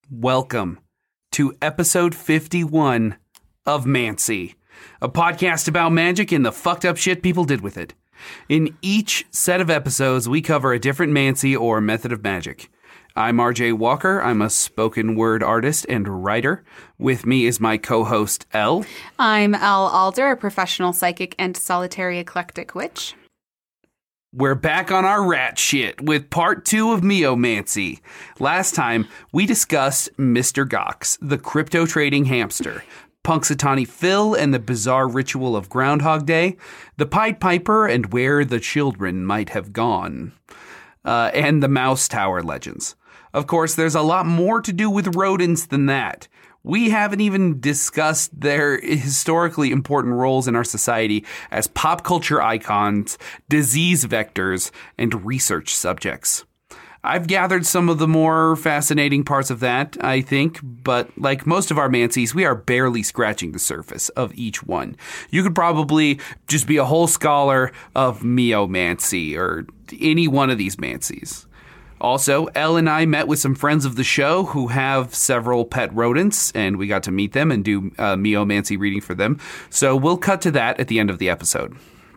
Welcome to episode 51 of Mancy, a podcast about magic and the fucked up shit people did with it. In each set of episodes, we cover a different Mancy or method of magic. I'm RJ Walker. I'm a spoken word artist and writer. With me is my co-host, Elle. I'm Elle Alder, a professional psychic and solitary eclectic witch. We're back on our rat shit with part 2 of Meomancy. Last time, we discussed Mr. Gox, the crypto trading hamster, Punxsutawney Phil and the bizarre ritual of Groundhog Day, the Pied Piper and where the children might have gone, and the Mouse Tower legends. Of course, there's a lot more to do with rodents than that. We haven't even discussed their historically important roles in our society as pop culture icons, disease vectors, and research subjects. I've gathered some of the more fascinating parts of that, I think, but like most of our Mancies, we are barely scratching the surface of each one. You could probably just be a whole scholar of Meomancy or any one of these Mancies. Also, Elle and I met with some friends of the show who have several pet rodents, and we got to meet them and do Meomancy reading for them. So we'll cut to that at the end of the episode.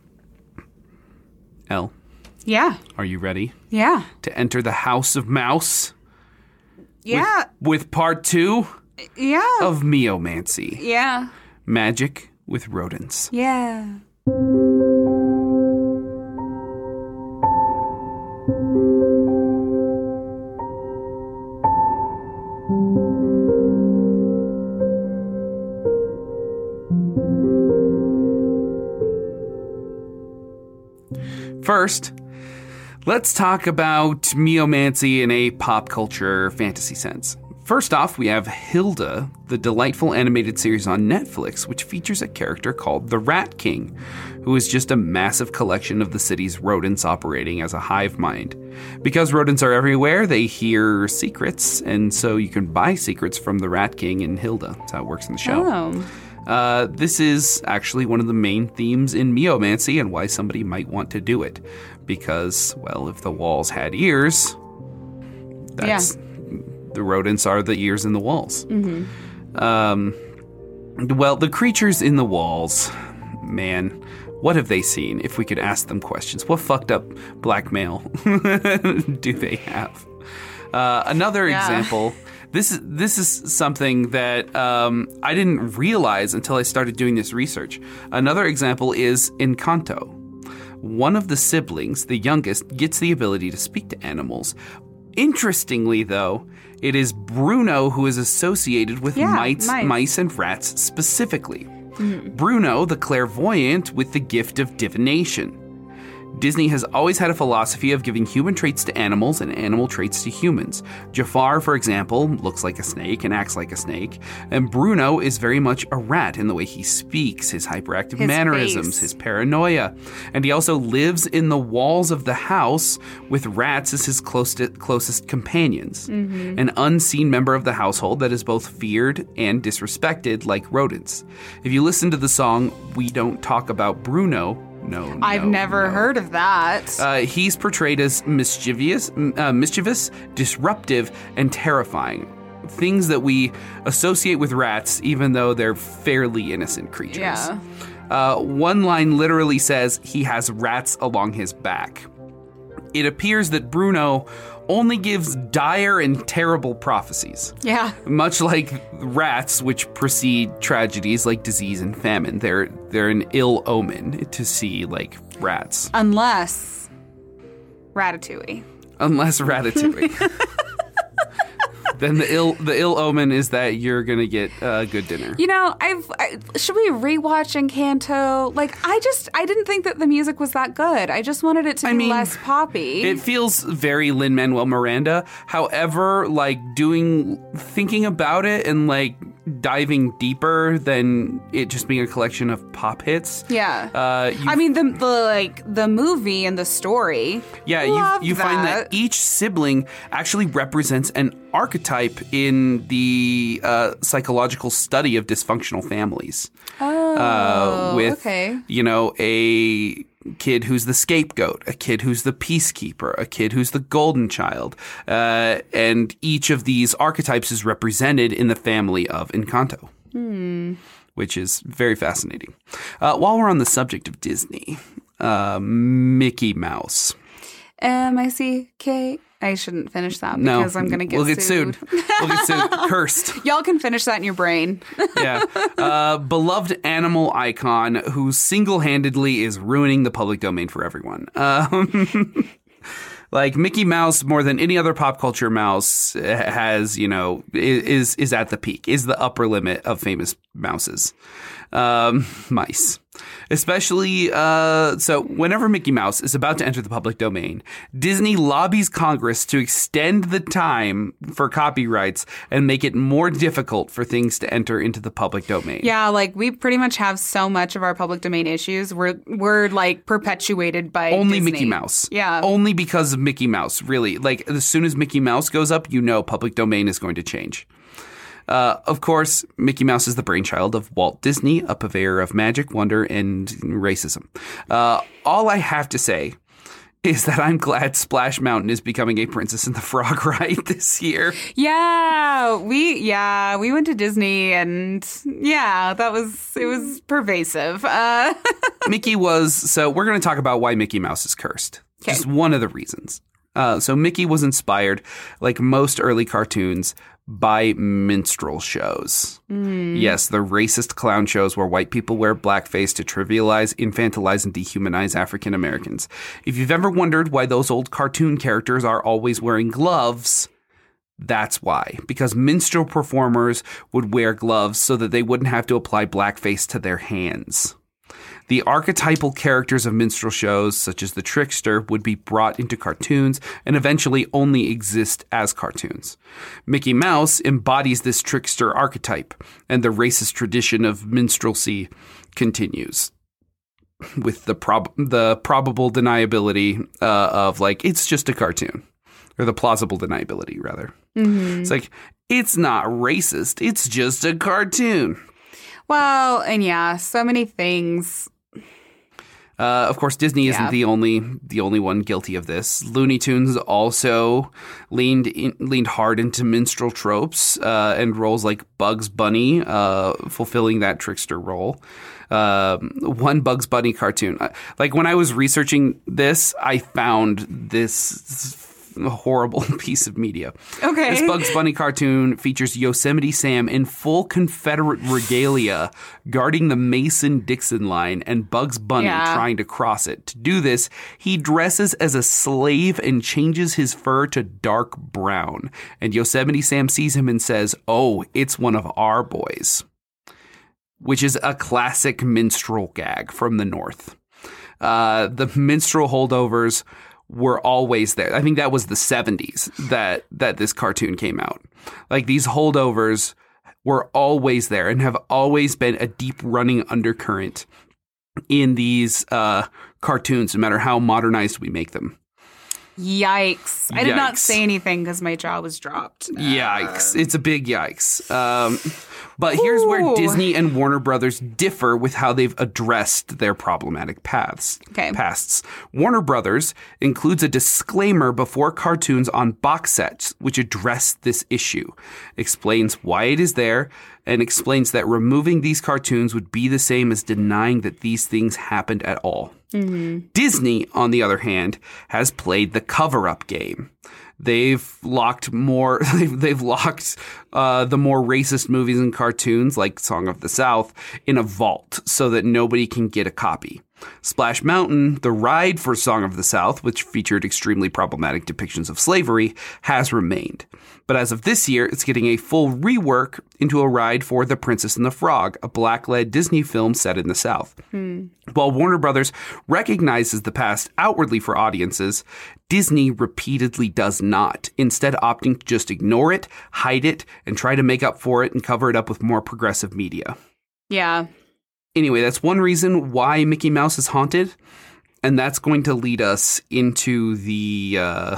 Elle? Yeah. Are you ready? Yeah. To enter the House of Mouse? Yeah. With part 2? Yeah. Of Meomancy. Yeah. Magic with rodents. Yeah. First, let's talk about Meomancy in a pop culture fantasy sense. First off, we have Hilda, the delightful animated series on Netflix, which features a character called the Rat King, who is just a massive collection of the city's rodents operating as a hive mind. Because rodents are everywhere, they hear secrets, and so you can buy secrets from the Rat King and Hilda. That's how it works in the show. Oh. This is actually one of the main themes in Meomancy and why somebody might want to do it. Because, well, if the walls had ears, the rodents are the ears in the walls. Mm-hmm. Well, the creatures in the walls, man, what have they seen? If we could ask them questions. What fucked up blackmail do they have? Another example... This is something that I didn't realize until I started doing this research. Another example is Encanto. One of the siblings, the youngest, gets the ability to speak to animals. Interestingly, though, it is Bruno who is associated with mice and rats specifically. Mm-hmm. Bruno, the clairvoyant, with the gift of divination. Disney has always had a philosophy of giving human traits to animals and animal traits to humans. Jafar, for example, looks like a snake and acts like a snake. And Bruno is very much a rat in the way he speaks, his hyperactive mannerisms, his paranoia. And he also lives in the walls of the house with rats as his closest companions. Mm-hmm. An unseen member of the household that is both feared and disrespected like rodents. If you listen to the song We Don't Talk About Bruno, I've never heard of that. He's portrayed as mischievous, disruptive, and terrifying. Things that we associate with rats, even though they're fairly innocent creatures. Yeah. One line literally says he has rats along his back. It appears that Bruno only gives dire and terrible prophecies. Yeah. Much like rats, which precede tragedies like disease and famine. They're an ill omen to see, like, rats. Unless Ratatouille. Then the ill omen is that you're gonna get a good dinner. You know, should we rewatch Encanto? Like, I didn't think that the music was that good. I just wanted it to be less poppy. It feels very Lin-Manuel Miranda. However, like thinking about it and like diving deeper than it just being a collection of pop hits. Yeah. The movie and the story. Yeah, you find that each sibling actually represents an archetype in the psychological study of dysfunctional families. Oh, with, okay. a kid who's the scapegoat, a kid who's the peacekeeper, a kid who's the golden child. And each of these archetypes is represented in the family of Encanto, which is very fascinating. While we're on the subject of Disney, Mickey Mouse. M-I-C-K. I shouldn't finish that because I'm going to get sued. We'll get sued. Cursed. Y'all can finish that in your brain. Yeah. Beloved animal icon who single-handedly is ruining the public domain for everyone. Like Mickey Mouse, more than any other pop culture mouse, has, is at the peak, is the upper limit of famous mouses. Mice. Especially, so whenever Mickey Mouse is about to enter the public domain, Disney lobbies Congress to extend the time for copyrights and make it more difficult for things to enter into the public domain. Yeah, like we pretty much have so much of our public domain issues we're like perpetuated by only Disney. Mickey Mouse. Yeah. Only because of Mickey Mouse, really. Like as soon as Mickey Mouse goes up, public domain is going to change. Of course, Mickey Mouse is the brainchild of Walt Disney, a purveyor of magic, wonder, and racism. All I have to say is that I'm glad Splash Mountain is becoming a Princess and the Frog ride this year. Yeah, we went to Disney and it was pervasive. Mickey was, so we're going to talk about why Mickey Mouse is cursed. Okay. Just one of the reasons. So Mickey was inspired, like most early cartoons, by minstrel shows. Yes, the racist clown shows where white people wear blackface to trivialize, infantilize, and dehumanize African Americans. If you've ever wondered why those old cartoon characters are always wearing gloves, that's why. Because minstrel performers would wear gloves so that they wouldn't have to apply blackface to their hands. The archetypal characters of minstrel shows, such as the trickster, would be brought into cartoons and eventually only exist as cartoons. Mickey Mouse embodies this trickster archetype, and the racist tradition of minstrelsy continues with the probable deniability of, like, it's just a cartoon. Or the plausible deniability, rather. Mm-hmm. It's like, it's not racist, it's just a cartoon. Well, and so many things. Of course, Disney isn't the only one guilty of this. Looney Tunes also leaned hard into minstrel tropes and roles like Bugs Bunny, fulfilling that trickster role. One Bugs Bunny cartoon. Like when I was researching this, I found this horrible piece of media. Okay. This Bugs Bunny cartoon features Yosemite Sam in full Confederate regalia guarding the Mason-Dixon line and Bugs Bunny trying to cross it. To do this, he dresses as a slave and changes his fur to dark brown. And Yosemite Sam sees him and says, "Oh, it's one of our boys." Which is a classic minstrel gag from the North. The minstrel holdovers were always there. I think that was the 70s that this cartoon came out. Like these holdovers were always there and have always been a deep running undercurrent in these cartoons, no matter how modernized we make them. Yikes. I did not say anything because my jaw was dropped. Yikes. It's a big yikes. But here's where Disney and Warner Brothers differ with how they've addressed their problematic pasts. Warner Brothers includes a disclaimer before cartoons on box sets which address this issue, explains why it is there, and explains that removing these cartoons would be the same as denying that these things happened at all. Mm-hmm. Disney, on the other hand, has played the cover-up game. They've locked the more racist movies and cartoons like Song of the South in a vault so that nobody can get a copy. Splash Mountain, the ride for Song of the South, which featured extremely problematic depictions of slavery, has remained. But as of this year, it's getting a full rework into a ride for The Princess and the Frog, a black-led Disney film set in the South. While Warner Brothers recognizes the past outwardly for audiences, Disney repeatedly does not, instead opting to just ignore it, hide it, and try to make up for it and cover it up with more progressive media. Yeah. Anyway, that's one reason why Mickey Mouse is haunted, and that's going to lead us into the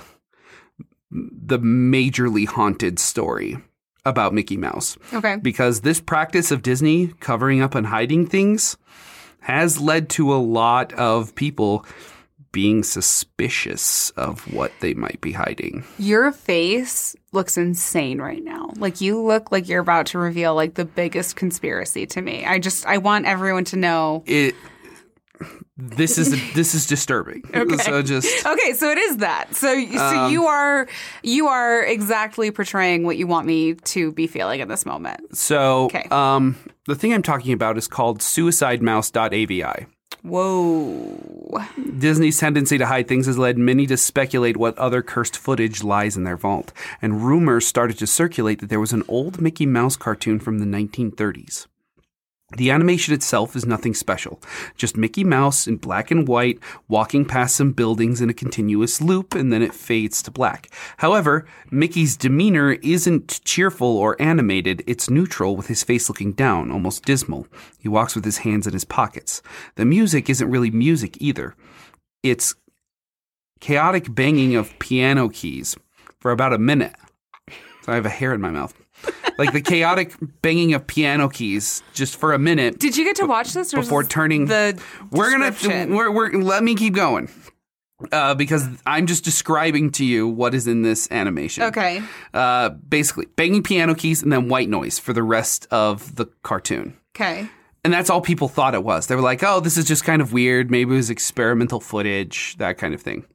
majorly haunted story about Mickey Mouse. Okay. Because this practice of Disney covering up and hiding things has led to a lot of people being suspicious of what they might be hiding. Your face looks insane right now. Like, you look like you're about to reveal, like, the biggest conspiracy to me. I want everyone to know. This is disturbing. Okay. So it is that. So you are exactly portraying what you want me to be feeling in this moment. So, okay. The thing I'm talking about is called suicidemouse.avi. Whoa. Disney's tendency to hide things has led many to speculate what other cursed footage lies in their vault, and rumors started to circulate that there was an old Mickey Mouse cartoon from the 1930s. The animation itself is nothing special, just Mickey Mouse in black and white walking past some buildings in a continuous loop, and then it fades to black. However, Mickey's demeanor isn't cheerful or animated, it's neutral with his face looking down, almost dismal. He walks with his hands in his pockets. The music isn't really music either. It's chaotic banging of piano keys for about a minute. So I have a hair in my mouth. Like the chaotic banging of piano keys just for a minute. Did you get to watch this before turning? We're let me keep going because I'm just describing to you what is in this animation. Okay. Basically, banging piano keys and then white noise for the rest of the cartoon. Okay. And that's all people thought it was. They were like, "Oh, this is just kind of weird. Maybe it was experimental footage, that kind of thing."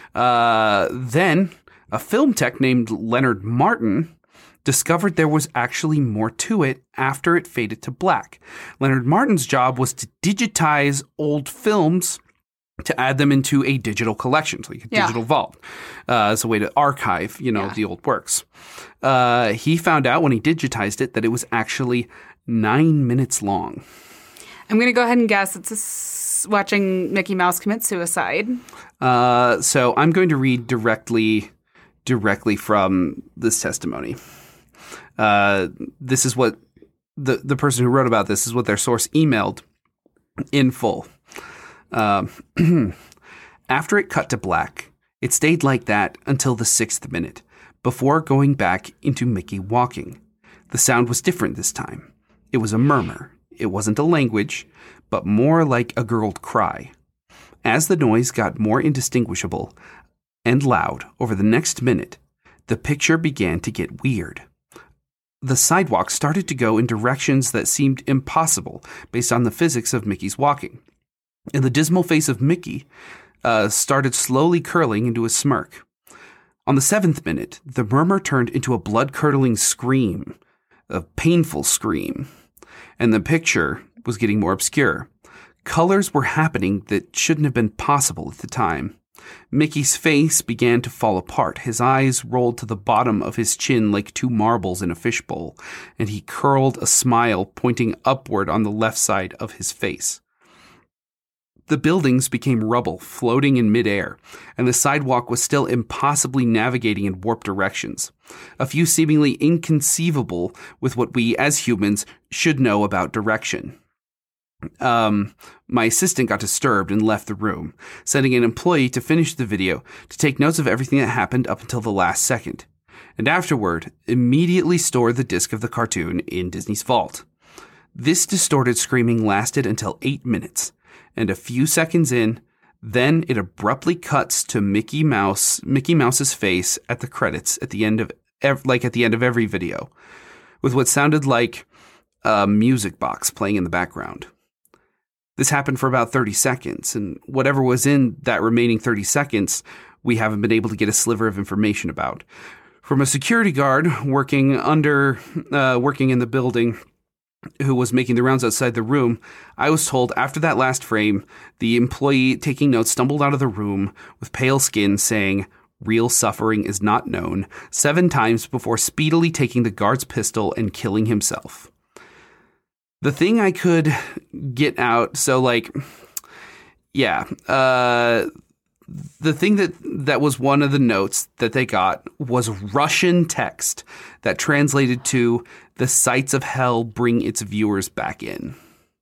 Then a film tech named Leonard Martin discovered there was actually more to it after it faded to black. Leonard Martin's job was to digitize old films to add them into a digital collection, so like a digital vault, as a way to archive, the old works. He found out when he digitized it that it was actually 9 minutes long. I'm going to go ahead and guess it's watching Mickey Mouse commit suicide. So I'm going to read directly from this testimony. This is what the person who wrote about this is what their source emailed in full. After it cut to black, it stayed like that until the 6th minute, before going back into Mickey walking. The sound was different this time. It was a murmur. It wasn't a language, but more like a gurgled cry. As the noise got more indistinguishable and loud over the next minute, the picture began to get weird. The sidewalk started to go in directions that seemed impossible based on the physics of Mickey's walking. And the dismal face of Mickey started slowly curling into a smirk. On the 7th minute, the murmur turned into a blood-curdling scream, a painful scream. And the picture was getting more obscure. Colors were happening that shouldn't have been possible at the time. Mickey's face began to fall apart. His eyes rolled to the bottom of his chin like two marbles in a fishbowl, and he curled a smile pointing upward on the left side of his face. The buildings became rubble, floating in midair, and the sidewalk was still impossibly navigating in warped directions. A few seemingly inconceivable with what we as humans should know about direction. My assistant got disturbed and left the room, sending an employee to finish the video to take notes of everything that happened up until the last second, and afterward immediately stored the disc of the cartoon in Disney's vault. This distorted screaming lasted until 8 minutes, and a few seconds in, then it abruptly cuts to Mickey Mouse's face at the credits at the end of every video, with what sounded like a music box playing in the background. This happened for about 30 seconds, and whatever was in that remaining 30 seconds, we haven't been able to get a sliver of information about. From a security guard working in the building who was making the rounds outside the room, I was told after that last frame, the employee taking notes stumbled out of the room with pale skin saying, "Real suffering is not known," 7 times before speedily taking the guard's pistol and killing himself. The thing I could get out, the thing that was one of the notes that they got was Russian text that translated to, "The sights of hell bring its viewers back in."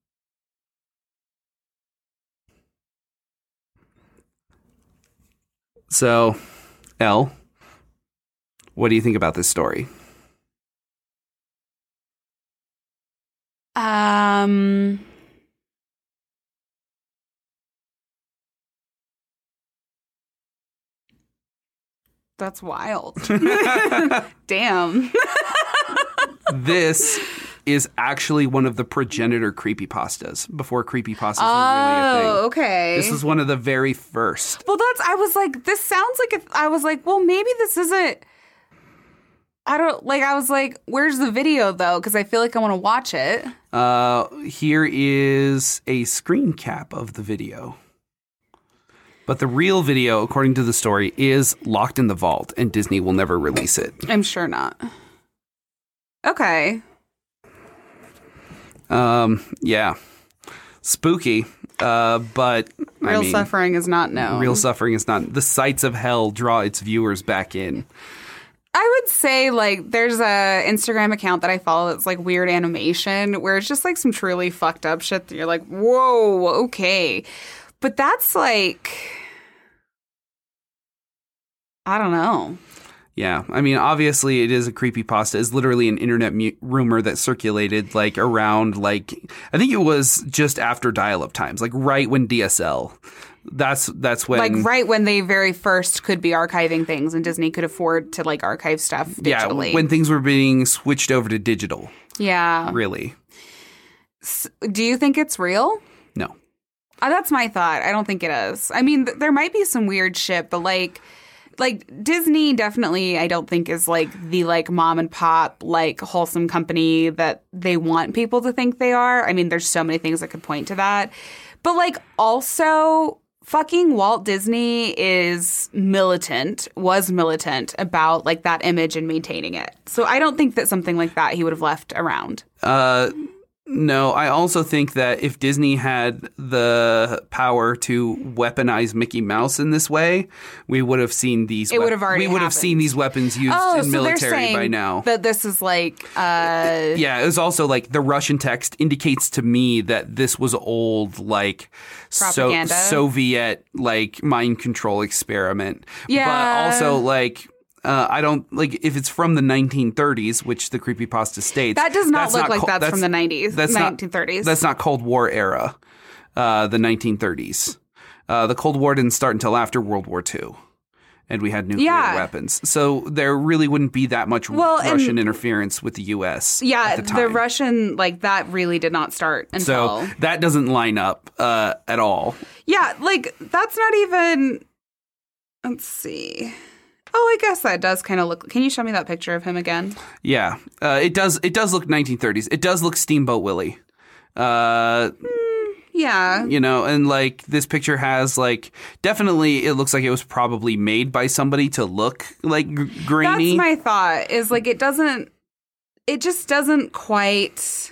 So, Elle, what do you think about this story? That's wild. Damn. This is actually one of the progenitor creepypastas before creepypastas were really a thing. Oh, okay. This was one of the very first. Well, I was like, this sounds like, I was like, well, maybe this isn't, I was like, where's the video though? Because I feel like I want to watch it. Here is a screen cap of the video. But the real video, according to the story, is locked in the vault, and Disney will never release it. I'm sure not. Okay. Yeah. Spooky, but... Real suffering is not known. Real suffering is not... The sights of hell draw its viewers back in. I would say, like, there's a Instagram account that I follow that's, like, weird animation, where it's just, like, some truly fucked up shit that you're like, whoa, okay. But that's, like... I don't know. Yeah, I mean, obviously it is a creepypasta. It's literally an internet rumor that circulated, like, around, like, I think it was just after dial-up times, like, right when DSL. That's when... Like, right when they very first could be archiving things and Disney could afford to, like, archive stuff digitally. Yeah, when things were being switched over to digital. Yeah. Really. Do you think it's real? No. That's my thought. I don't think it is. I mean, there might be some weird shit, but, like Disney definitely, I don't think is like the like mom and pop, like wholesome company that they want people to think they are. I mean, there's so many things that could point to that. But like also fucking Walt Disney was militant about like that image and maintaining it. So I don't think that something like that he would have left around. No, I also think that if Disney had the power to weaponize Mickey Mouse in this way, we would have seen these. It would have already. We would have seen these weapons used in military by now. That this is like. Yeah, it was also like the Russian text indicates to me that this was old, like Soviet like mind control experiment. Yeah, but also like. I don't like if it's from the 1930s, which the creepypasta states. That does not look like that's from the 90s, 1930s. That's not Cold War era, the 1930s. The Cold War didn't start until after World War II, and we had nuclear weapons. So there really wouldn't be that much Russian interference with the U.S. Yeah, at the time. The Russian, like, that really did not start until... So that doesn't line up at all. Yeah, like, that's not even... Let's see... Oh, I guess that does kind of look... Can you show me that picture of him again? Yeah. It does look 1930s. It does look Steamboat Willie. Yeah. You know, and like this picture has like... Definitely it looks like it was probably made by somebody to look like grainy. That's my thought, is like it doesn't... It just doesn't quite...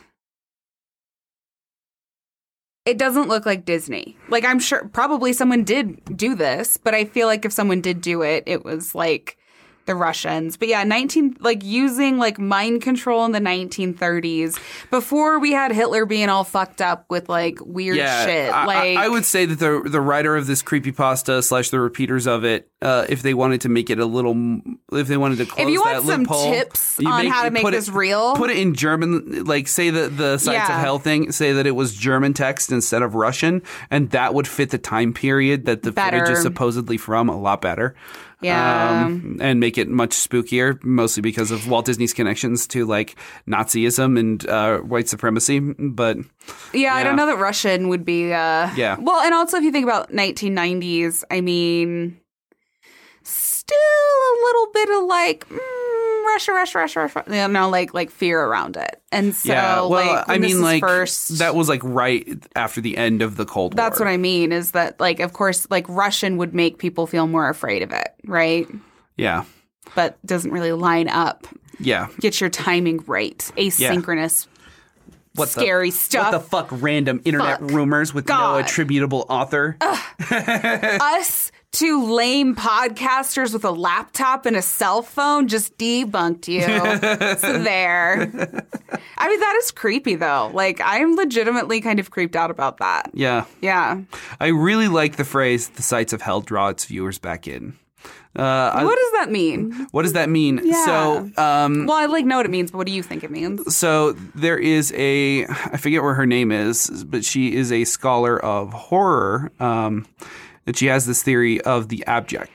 It doesn't look like Disney. Like, I'm sure probably someone did do this, but I feel like if someone did do it, it was like the Russians. But yeah, using like mind control in the 1930s before we had Hitler being all fucked up with like weird shit. I would say that the writer of this creepypasta / the repeaters of it, if they wanted to make it a little, if they wanted to close that loophole. If you want some tips on how to make this real, put it in German. Like say the Sights of Hell thing. Say that it was German text instead of Russian, and that would fit the time period that the footage is supposedly from a lot better. Yeah. And make it much spookier, mostly because of Walt Disney's connections to like Nazism and white supremacy. But yeah, I don't know that Russian would be. Well, and also if you think about 1990s, I mean, still a little bit of like Russia. You know, like fear around it. And so, I mean, like that was like right after the end of the Cold War. That's what I mean, is that like, of course, like Russian would make people feel more afraid of it, right? Yeah. But doesn't really line up. Yeah. Get your timing right. Asynchronous. Scary stuff. What the fuck, random internet rumors with no attributable author? Us two lame podcasters with a laptop and a cell phone just debunked you. So there. I mean, that is creepy, though. Like, I'm legitimately kind of creeped out about that. Yeah. Yeah. I really like the phrase, the sights of hell draw its viewers back in. What does that mean? What does that mean? Yeah. So, well, I like know what it means, but what do you think it means? So there is I forget where her name is, but she is a scholar of horror, and she has this theory of the abject,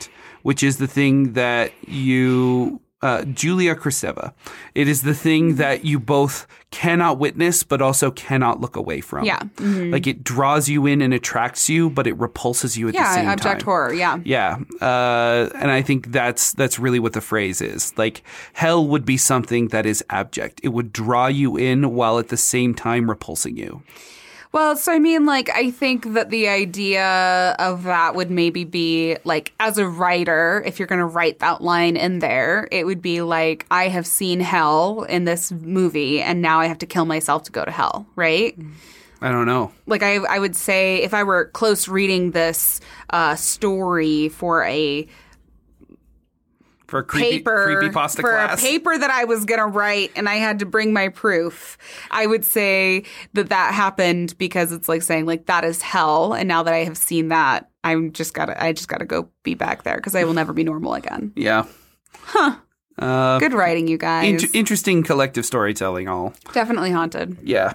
which is the thing that you... Julia Kristeva. It is the thing that you both cannot witness, but also cannot look away from. Yeah. Mm-hmm. Like it draws you in and attracts you, but it repulses you at the same time. Yeah, abject horror. Yeah. Yeah. And I think that's really what the phrase is. Like hell would be something that is abject. It would draw you in while at the same time repulsing you. Well, so I mean, like, I think that the idea of that would maybe be, like, as a writer, if you're going to write that line in there, it would be like, I have seen hell in this movie, and now I have to kill myself to go to hell, right? I don't know. Like, I would say if I were close reading this story for a... For a creepypasta class. For a paper that I was going to write and I had to bring my proof, I would say that happened because it's like saying like that is hell. And now that I have seen that, I just gotta go be back there because I will never be normal again. Yeah. Huh. Good writing, you guys. Interesting collective storytelling all. Definitely haunted. Yeah.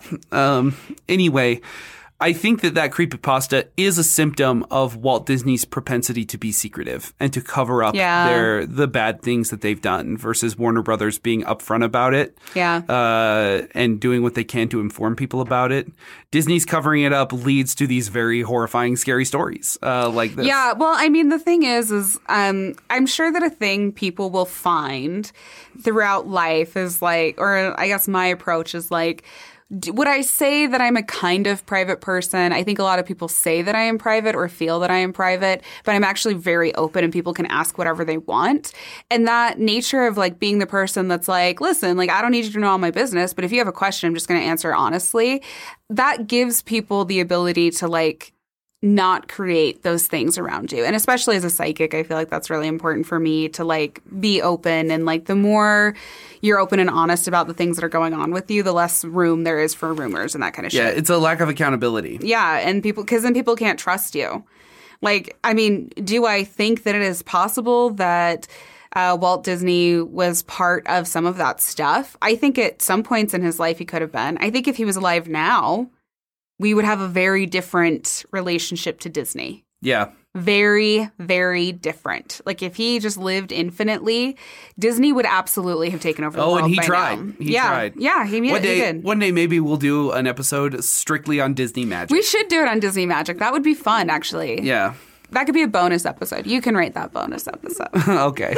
Anyway, I think that creepypasta is a symptom of Walt Disney's propensity to be secretive and to cover up the bad things that they've done versus Warner Brothers being upfront about it. Yeah. And doing what they can to inform people about it. Disney's covering it up leads to these very horrifying, scary stories like this. Yeah. Well, I mean, the thing is I'm sure that a thing people will find throughout life is like, or I guess my approach is like, would I say that I'm a kind of private person? I think a lot of people say that I am private or feel that I am private, but I'm actually very open and people can ask whatever they want. And that nature of like being the person that's like, listen, like I don't need you to know all my business, but if you have a question, I'm just going to answer honestly. That gives people the ability to like not create those things around you. And especially as a psychic, I feel like that's really important for me to like be open. And like the more you're open and honest about the things that are going on with you, the less room there is for rumors and that kind of shit. Yeah, it's a lack of accountability. Yeah, and because then people can't trust you. Like, I mean, do I think that it is possible that Walt Disney was part of some of that stuff? I think at some points in his life he could have been. I think if he was alive now, we would have a very different relationship to Disney. Yeah. Very, very different. Like if he just lived infinitely, Disney would absolutely have taken over the world. Oh, and he by tried. Now. He tried. Yeah, he did. One day maybe we'll do an episode strictly on Disney magic. We should do it on Disney magic. That would be fun, actually. Yeah. That could be a bonus episode. You can write that bonus episode. Okay.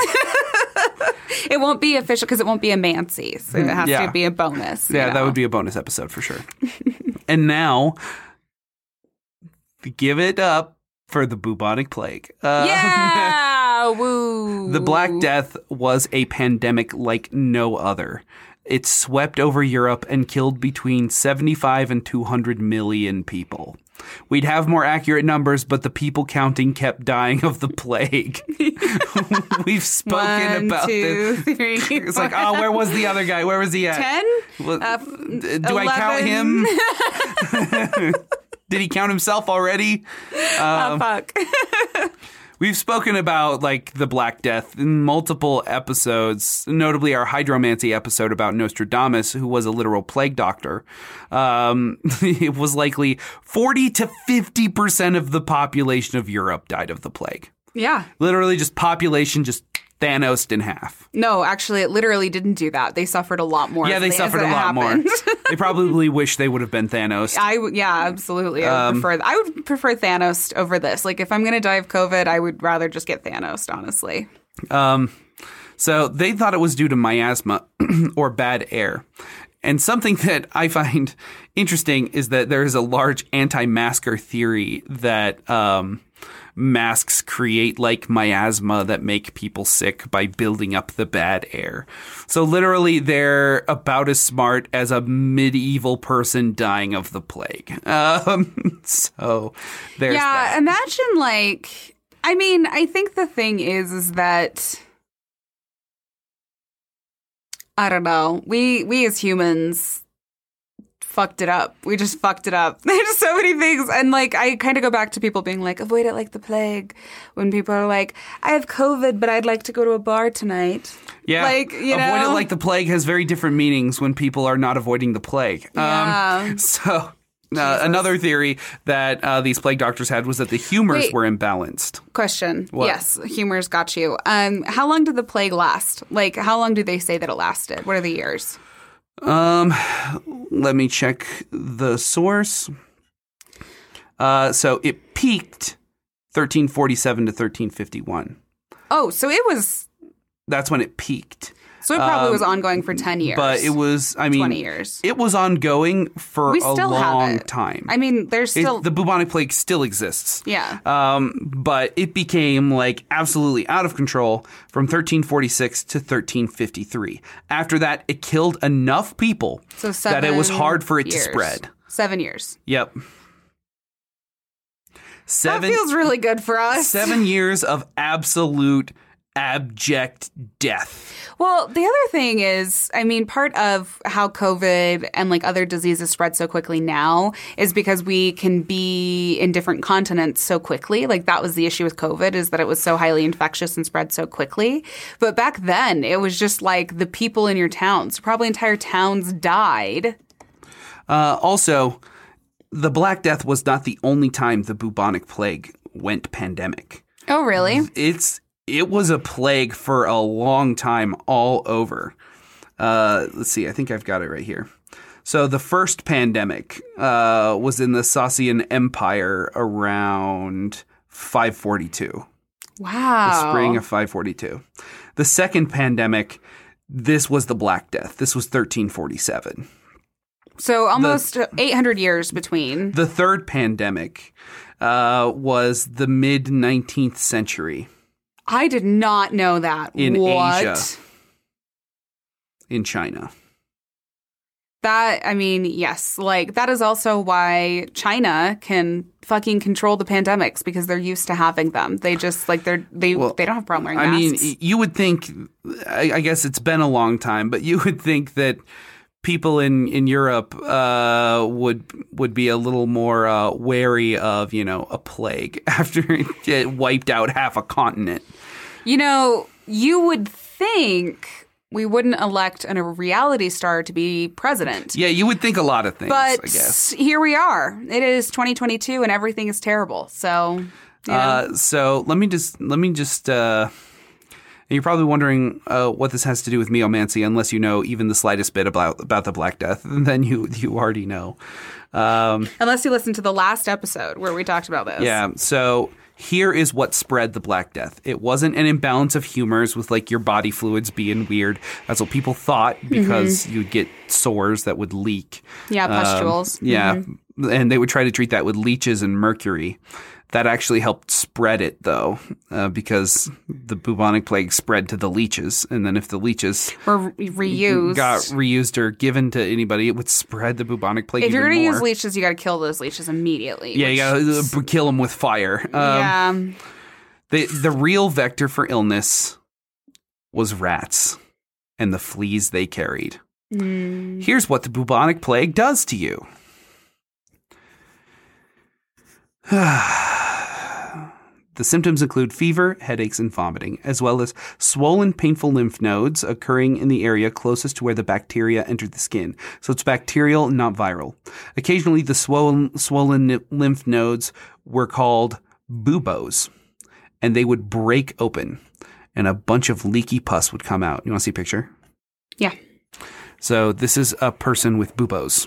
It won't be official because it won't be a Mancy. So it has to be a bonus. Yeah, that would be a bonus episode for sure. And now, give it up for the bubonic plague. Yeah! Woo! The Black Death was a pandemic like no other. It swept over Europe and killed between 75 and 200 million people. We'd have more accurate numbers, but the people counting kept dying of the plague. We've spoken about this. 1, 2, 3, it's like, oh, where was the other guy? Where was he at? 10? Well, do 11. I count him? Did he count himself already? Fuck. We've spoken about like the Black Death in multiple episodes, notably our hydromancy episode about Nostradamus, who was a literal plague doctor. It was likely 40 to 50% of the population of Europe died of the plague. Yeah. Literally just population just Thanos'd in half. No, actually, it literally didn't do that. They suffered a lot more. Yeah, they suffered a lot more. They probably wish they would have been Thanos. Yeah, absolutely. I would prefer Thanos over this. Like, if I'm going to die of COVID, I would rather just get Thanos, honestly. So they thought it was due to miasma or bad air. And something that I find interesting is that there is a large anti-masker theory that masks create like miasma that make people sick by building up the bad air. So literally they're about as smart as a medieval person dying of the plague. So there's that. Imagine like, I mean, I think the thing is that, I don't know, we as humans fucked it up. We just fucked it up. There's so many things. And like, I kind of go back to people being like, avoid it like the plague. When people are like, I have COVID, but I'd like to go to a bar tonight. Yeah. Like, you know? Avoid it like the plague has very different meanings when people are not avoiding the plague. Yeah. So Another theory that these plague doctors had was that the humors were imbalanced. Question. What? Yes, humors got you. How long did the plague last? Like, how long do they say that it lasted? What are the years? Let me check the source. So it peaked 1347 to 1351. Oh, so it was... That's when it peaked. So it probably was ongoing for 10 years. But it was, 20 years. It was ongoing for a long time. I mean, there's still... The bubonic plague still exists. Yeah. But it became, absolutely out of control from 1346 to 1353. After that, it killed enough people that it was hard for it to spread. 7 years. Yep. That feels really good for us. 7 years of absolute abject death. Well, the other thing is, part of how COVID and other diseases spread so quickly now is because we can be in different continents so quickly. That was the issue with COVID, is that it was so highly infectious and spread so quickly. But back then, it was just the people in your towns. Probably entire towns died. Also, the Black Death was not the only time the bubonic plague went pandemic. Oh, really? It was a plague for a long time all over. Let's see. I think I've got it right here. So the first pandemic was in the Sassanian Empire around 542. Wow. The spring of 542. The second pandemic, this was the Black Death. This was 1347. So almost 800 years between. The third pandemic was the mid-19th century. I did not know that. In Asia. In China. That, yes. That is also why China can fucking control the pandemics, because they're used to having them. They just, they don't have a problem wearing masks. You would think, I guess it's been a long time, but you would think that people in Europe would be a little more wary of, a plague after it wiped out half a continent. You would think we wouldn't elect a reality star to be president. Yeah, you would think a lot of things, I guess. Here we are. It is 2022 and everything is terrible. So, so let me just you're probably wondering what this has to do with meomancy, unless you know even the slightest bit about the Black Death. Then you already know. Unless you listened to the last episode where we talked about this. Yeah, so here is what spread the Black Death. It wasn't an imbalance of humors with your body fluids being weird. That's what people thought, because you'd get sores that would leak. Yeah, pustules. Yeah, and they would try to treat that with leeches and mercury. That actually helped spread it, though, because the bubonic plague spread to the leeches. And then if the leeches were reused, got reused or given to anybody, it would spread the bubonic plague even more. If you're going to use leeches, you got to kill those leeches immediately. Yeah, you got to kill them with fire. The real vector for illness was rats and the fleas they carried. Here's what the bubonic plague does to you. The symptoms include fever, headaches, and vomiting, as well as swollen, painful lymph nodes occurring in the area closest to where the bacteria entered the skin. So it's bacterial, not viral. Occasionally, the swollen lymph nodes were called buboes, and they would break open, and a bunch of leaky pus would come out. You want to see a picture? Yeah. So this is a person with buboes.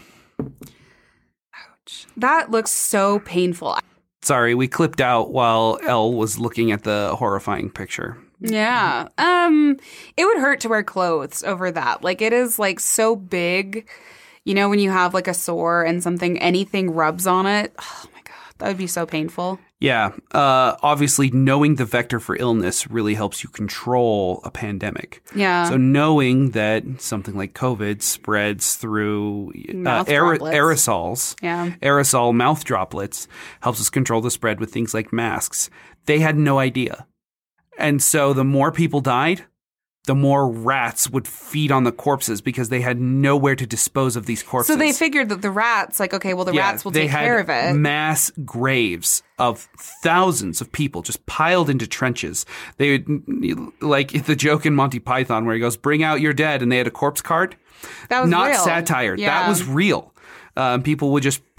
Ouch. That looks so painful. Sorry, we clipped out while Elle was looking at the horrifying picture. Yeah. It would hurt to wear clothes over that. It is so big. When you have a sore and anything rubs on it. Oh my God, that would be so painful. Yeah. Obviously, knowing the vector for illness really helps you control a pandemic. Yeah. So knowing that something like COVID spreads through aerosols, aerosol mouth droplets, helps us control the spread with things like masks. They had no idea. And so the more people died, the more rats would feed on the corpses because they had nowhere to dispose of these corpses. So they figured that the rats, rats will take care of it. They had mass graves of thousands of people just piled into trenches. They would, the joke in Monty Python where he goes, "Bring out your dead," and they had a corpse card. That was not real. Satire. Yeah. That was real. People would just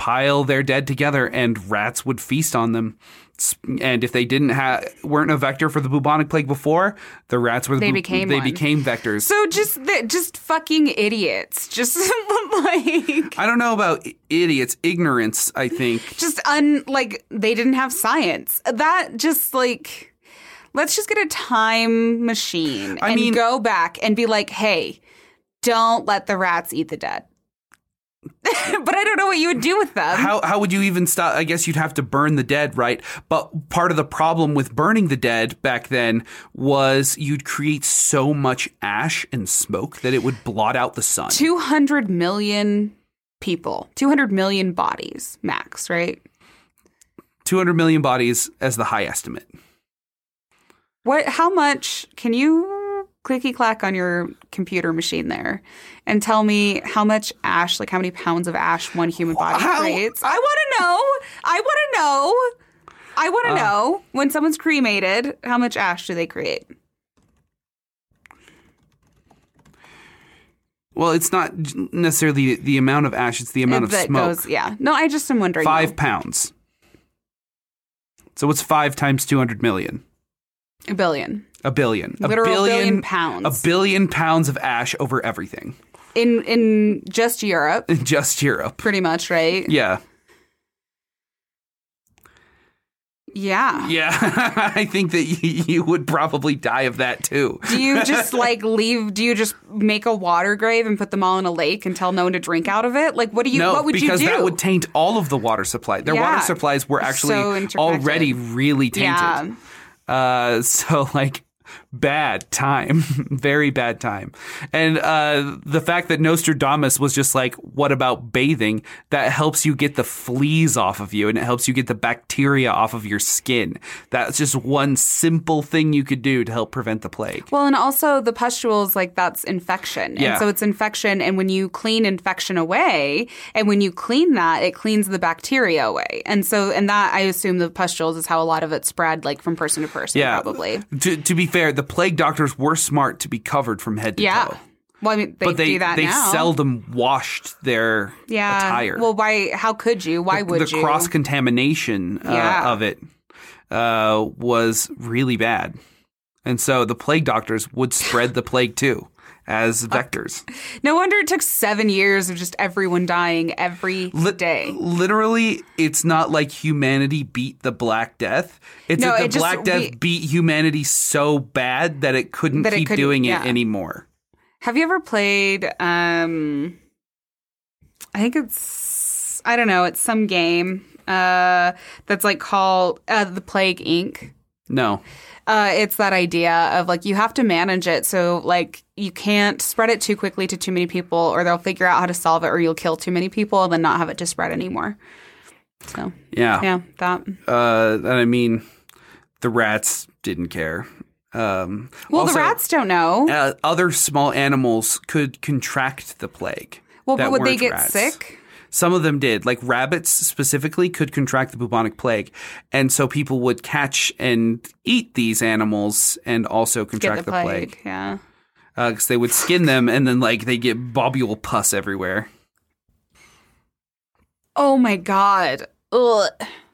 pile their dead together, and rats would feast on them. And if they weren't a vector for the bubonic plague before, the rats were became vectors. So just fucking idiots. Just like, I don't know about idiots, ignorance, I think. Just they didn't have science. That just like, let's just get a time machine and go back and be like, hey, don't let the rats eat the dead. But I don't know what you would do with them. How would you even stop? I guess you'd have to burn the dead, right? But part of the problem with burning the dead back then was you'd create so much ash and smoke that it would blot out the sun. 200 million people, 200 million bodies max, right? 200 million bodies as the high estimate. How much can you clicky clack on your computer machine there and tell me how much ash, like how many pounds of ash one human body creates? I want to know when someone's cremated, how much ash do they create? Well, it's not necessarily the amount of ash, it's the amount of smoke. No, I just am wondering. 5 pounds. So what's 5 times 200 million? A billion. A billion. Literal billion pounds. A billion pounds of ash over everything. In just Europe. In just Europe. Pretty much, right? Yeah. Yeah. Yeah. I think that you would probably die of that too. Do you just do you just make a water grave and put them all in a lake and tell no one to drink out of it? Like, what would you do? Because that would taint all of the water supply. Their water supplies were actually already really tainted. Yeah. So bad time, very bad time. And the fact that Nostradamus was just like, what about bathing? That helps you get the fleas off of you and it helps you get the bacteria off of your skin. That's just one simple thing you could do to help prevent the plague. Well, and also the pustules, that's infection. Yeah. And so it's infection. And when you clean infection away, and when you clean that, it cleans the bacteria away. And that, I assume the pustules is how a lot of it spread, from person to person, probably. To be fair, the plague doctors were smart to be covered from head to toe. Well, I mean, they do that now. They seldom washed their attire. Well, why? How could you? Why would you? The cross-contamination of it was really bad. And so the plague doctors would spread the plague too as vectors. No wonder it took 7 years of just everyone dying every day. Literally, it's not like humanity beat the Black Death. It's that the Black Death beat humanity so bad that it couldn't keep doing it anymore. Have you ever played, I think it's some game that's called The Plague Inc.? No. It's that idea of you have to manage it. So you can't spread it too quickly to too many people or they'll figure out how to solve it or you'll kill too many people and then not have it to spread anymore. So, yeah, that. I mean, the rats didn't care. Also, the rats don't know. Other small animals could contract the plague. Well, but would they get sick? Some of them did. Rabbits specifically could contract the bubonic plague. And so people would catch and eat these animals and also contract the plague. Yeah. Because they would skin them and then they get bobule pus everywhere. Oh my God. Ugh.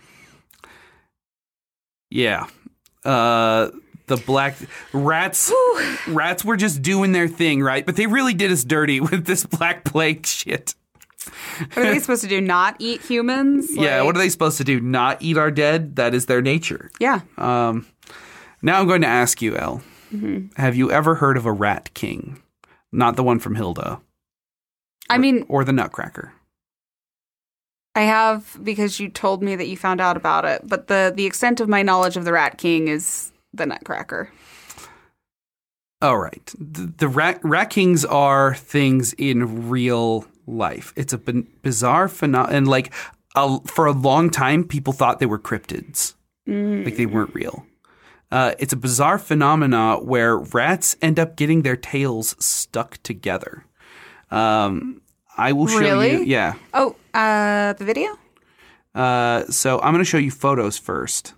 Yeah. The black rats were just doing their thing, right? But they really did us dirty with this black plague shit. What are they supposed to do? Not eat humans? Yeah, what are they supposed to do? Not eat our dead? That is their nature. Yeah. Now I'm going to ask you, Elle. Mm-hmm. Have you ever heard of a rat king? Not the one from Hilda. Or the Nutcracker. I have, because you told me that you found out about it. But the extent of my knowledge of the Rat King is the Nutcracker. All right. The rat kings are things in real life. It's a bizarre phenomenon. And for a long time, people thought they were cryptids. They weren't real. It's a bizarre phenomena where rats end up getting their tails stuck together. I will show you. Yeah. Oh, the video? So I'm going to show you photos first.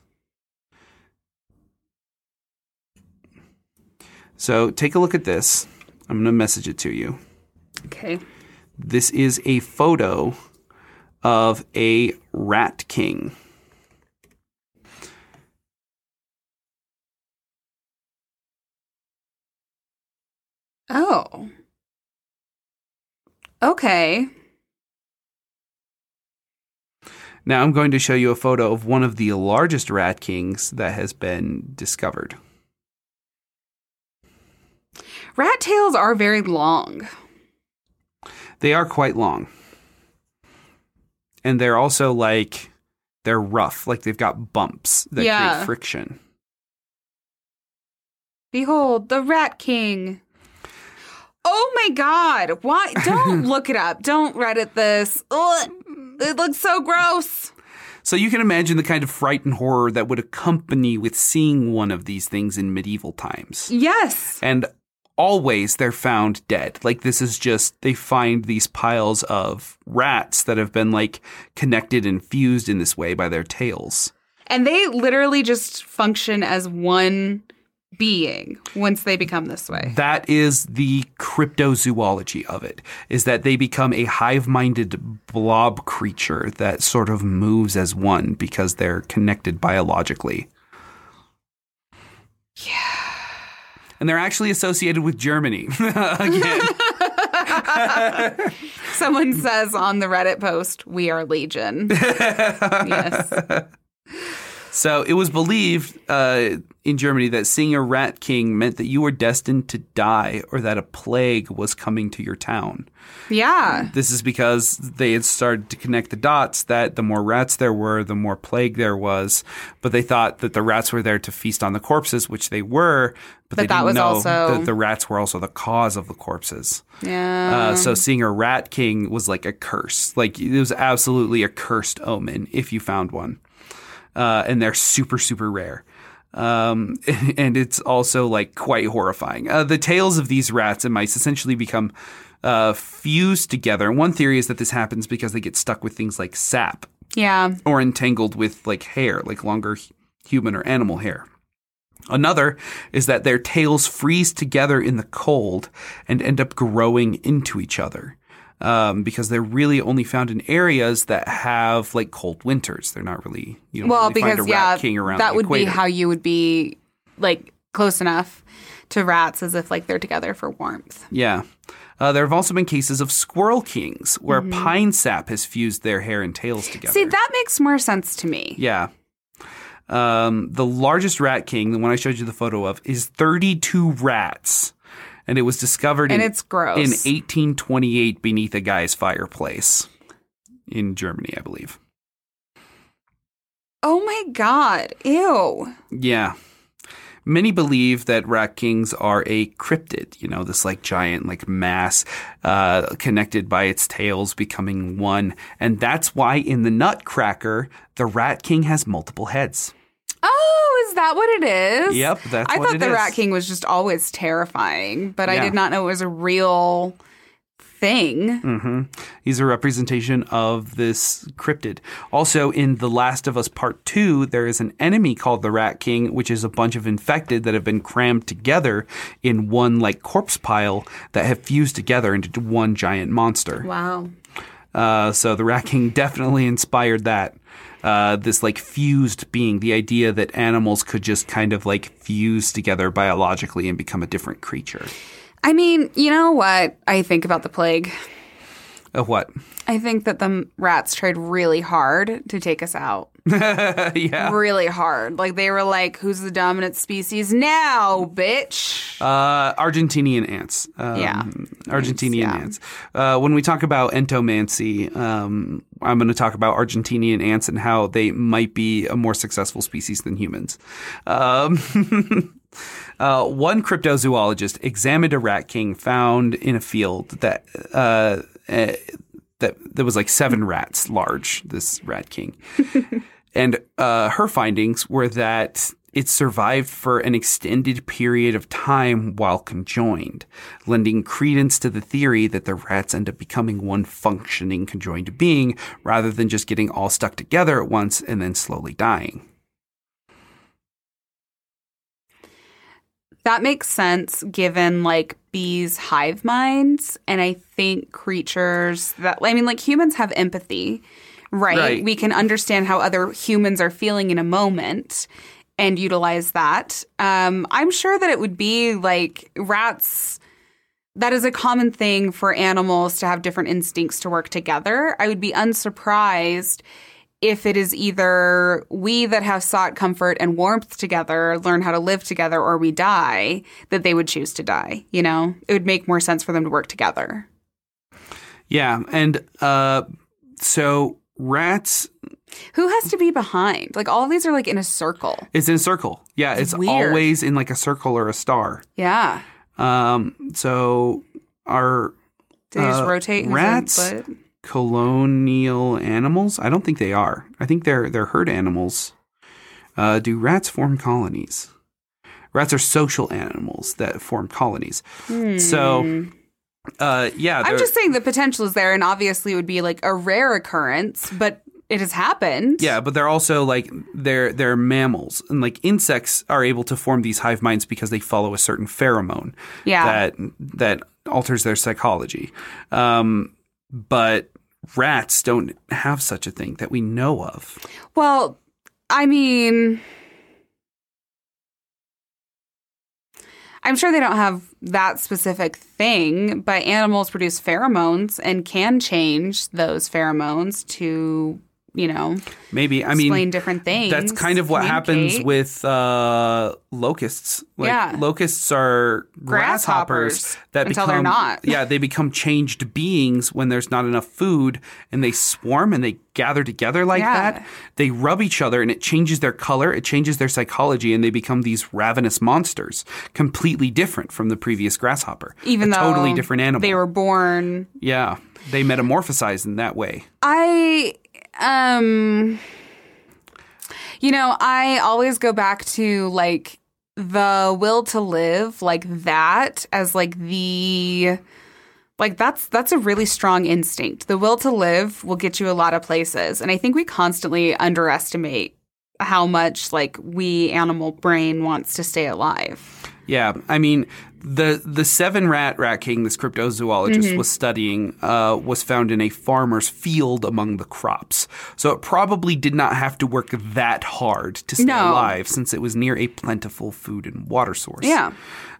So take a look at this. I'm going to message it to you. Okay. This is a photo of a rat king. Oh. Okay. Now I'm going to show you a photo of one of the largest rat kings that has been discovered. Rat tails are very long. They are quite long. And they're also they're rough. Like they've got bumps that create friction. Behold, the Rat King. Oh my God. Why? Don't look it up. Don't Reddit this. Ugh, it looks so gross. So you can imagine the kind of fright and horror that would accompany with seeing one of these things in medieval times. Yes. And always they're found dead. Like this is just, they find these piles of rats that have been connected and fused in this way by their tails. And they literally just function as one being once they become this way. That is the cryptozoology of it, is that they become a hive-minded blob creature that sort of moves as one because they're connected biologically. Yeah. And they're actually associated with Germany. Again. Someone says on the Reddit post, "We are Legion." Yes. So it was believed in Germany that seeing a rat king meant that you were destined to die or that a plague was coming to your town. Yeah. This is because they had started to connect the dots that the more rats there were, the more plague there was. But they thought that the rats were there to feast on the corpses, which they were. But they didn't know that the rats were also the cause of the corpses. Yeah. So seeing a rat king was like a curse. It was absolutely a cursed omen if you found one. And they're super, super rare. And it's also quite horrifying. The tails of these rats and mice essentially become fused together. And one theory is that this happens because they get stuck with things like sap. Yeah. Or entangled with hair, longer human or animal hair. Another is that their tails freeze together in the cold and end up growing into each other. Because they're really only found in areas that have cold winters. They're not really, really find a rat king around that the would equator. be how you would be close enough to rats as if they're together for warmth. Yeah. There have also been cases of squirrel kings where pine sap has fused their hair and tails together. See, that makes more sense to me. Yeah. The largest rat king, the one I showed you the photo of, is 32 rats. And it was discovered it's gross. In 1828 beneath a guy's fireplace in Germany, I believe. Oh my God. Ew. Yeah. Many believe that rat kings are a cryptid, this giant mass connected by its tails becoming one. And that's why in the Nutcracker, the rat king has multiple heads. Oh, is that what it is? Yep, that's what it is. I thought the Rat King was just always terrifying, but I did not know it was a real thing. Mm-hmm. He's a representation of this cryptid. Also, in The Last of Us Part 2, there is an enemy called the Rat King, which is a bunch of infected that have been crammed together in one corpse pile that have fused together into one giant monster. Wow. So the Rat King definitely inspired that. This fused being, the idea that animals could just kind of fuse together biologically and become a different creature. I mean, you know what I think about the plague? Of what? I think that the rats tried really hard to take us out. Yeah. Really hard. They were who's the dominant species now, bitch? Argentinian ants. Argentinian ants. When we talk about entomancy, I'm going to talk about Argentinian ants and how they might be a more successful species than humans. One cryptozoologist examined a rat king found in a field that there was 7 rats large, this rat king. And her findings were that it survived for an extended period of time while conjoined, lending credence to the theory that the rats end up becoming one functioning conjoined being rather than just getting all stuck together at once and then slowly dying. That makes sense given bees' hive minds. And I think creatures that, humans have empathy. right? We can understand how other humans are feeling in a moment and utilize that. I'm sure that it would be like rats. That is a common thing for animals to have different instincts to work together. I would be unsurprised if it is either we that have sought comfort and warmth together, learn how to live together, or we die, that they would choose to die. You know, it would make more sense for them to work together. Yeah. And so rats. Who has to be behind? Like all of these are like in a circle. It's in a circle. Yeah. It's always in like a circle or a star. Yeah. So our do they just rotate rats colonial animals? I don't think they are. I think they're herd animals. Do rats form colonies? Rats are social animals that form colonies. So yeah, I'm just saying the potential is there, and obviously it would be like a rare occurrence, but it has happened. Yeah, but they're also like they're mammals, and like insects are able to form these hive minds because they follow a certain pheromone. Yeah. that alters their psychology. But rats don't have such a thing that we know of. Well, I mean, I'm sure they don't have that specific thing, but animals produce pheromones and can change those pheromones to, you know, maybe explain different things. That's kind of what happens with locusts. Like, locusts are grasshoppers that until they're not. Yeah, they become changed beings when there's not enough food, and they swarm and they gather together like that. They rub each other, and it changes their color, it changes their psychology, and they become these ravenous monsters, completely different from the previous grasshopper. Even though totally different animal. They were born. Yeah, they metamorphosize in that way. You know, I always go back to like the will to live, like that as like the, like that's a really strong instinct. The will to live will get you a lot of places. And I think we constantly underestimate how much like we animal brain wants to stay alive. Yeah, I mean, the seven rat king this cryptozoologist was studying was found in a farmer's field among the crops. So it probably did not have to work that hard to stay alive since it was near a plentiful food and water source. Yeah.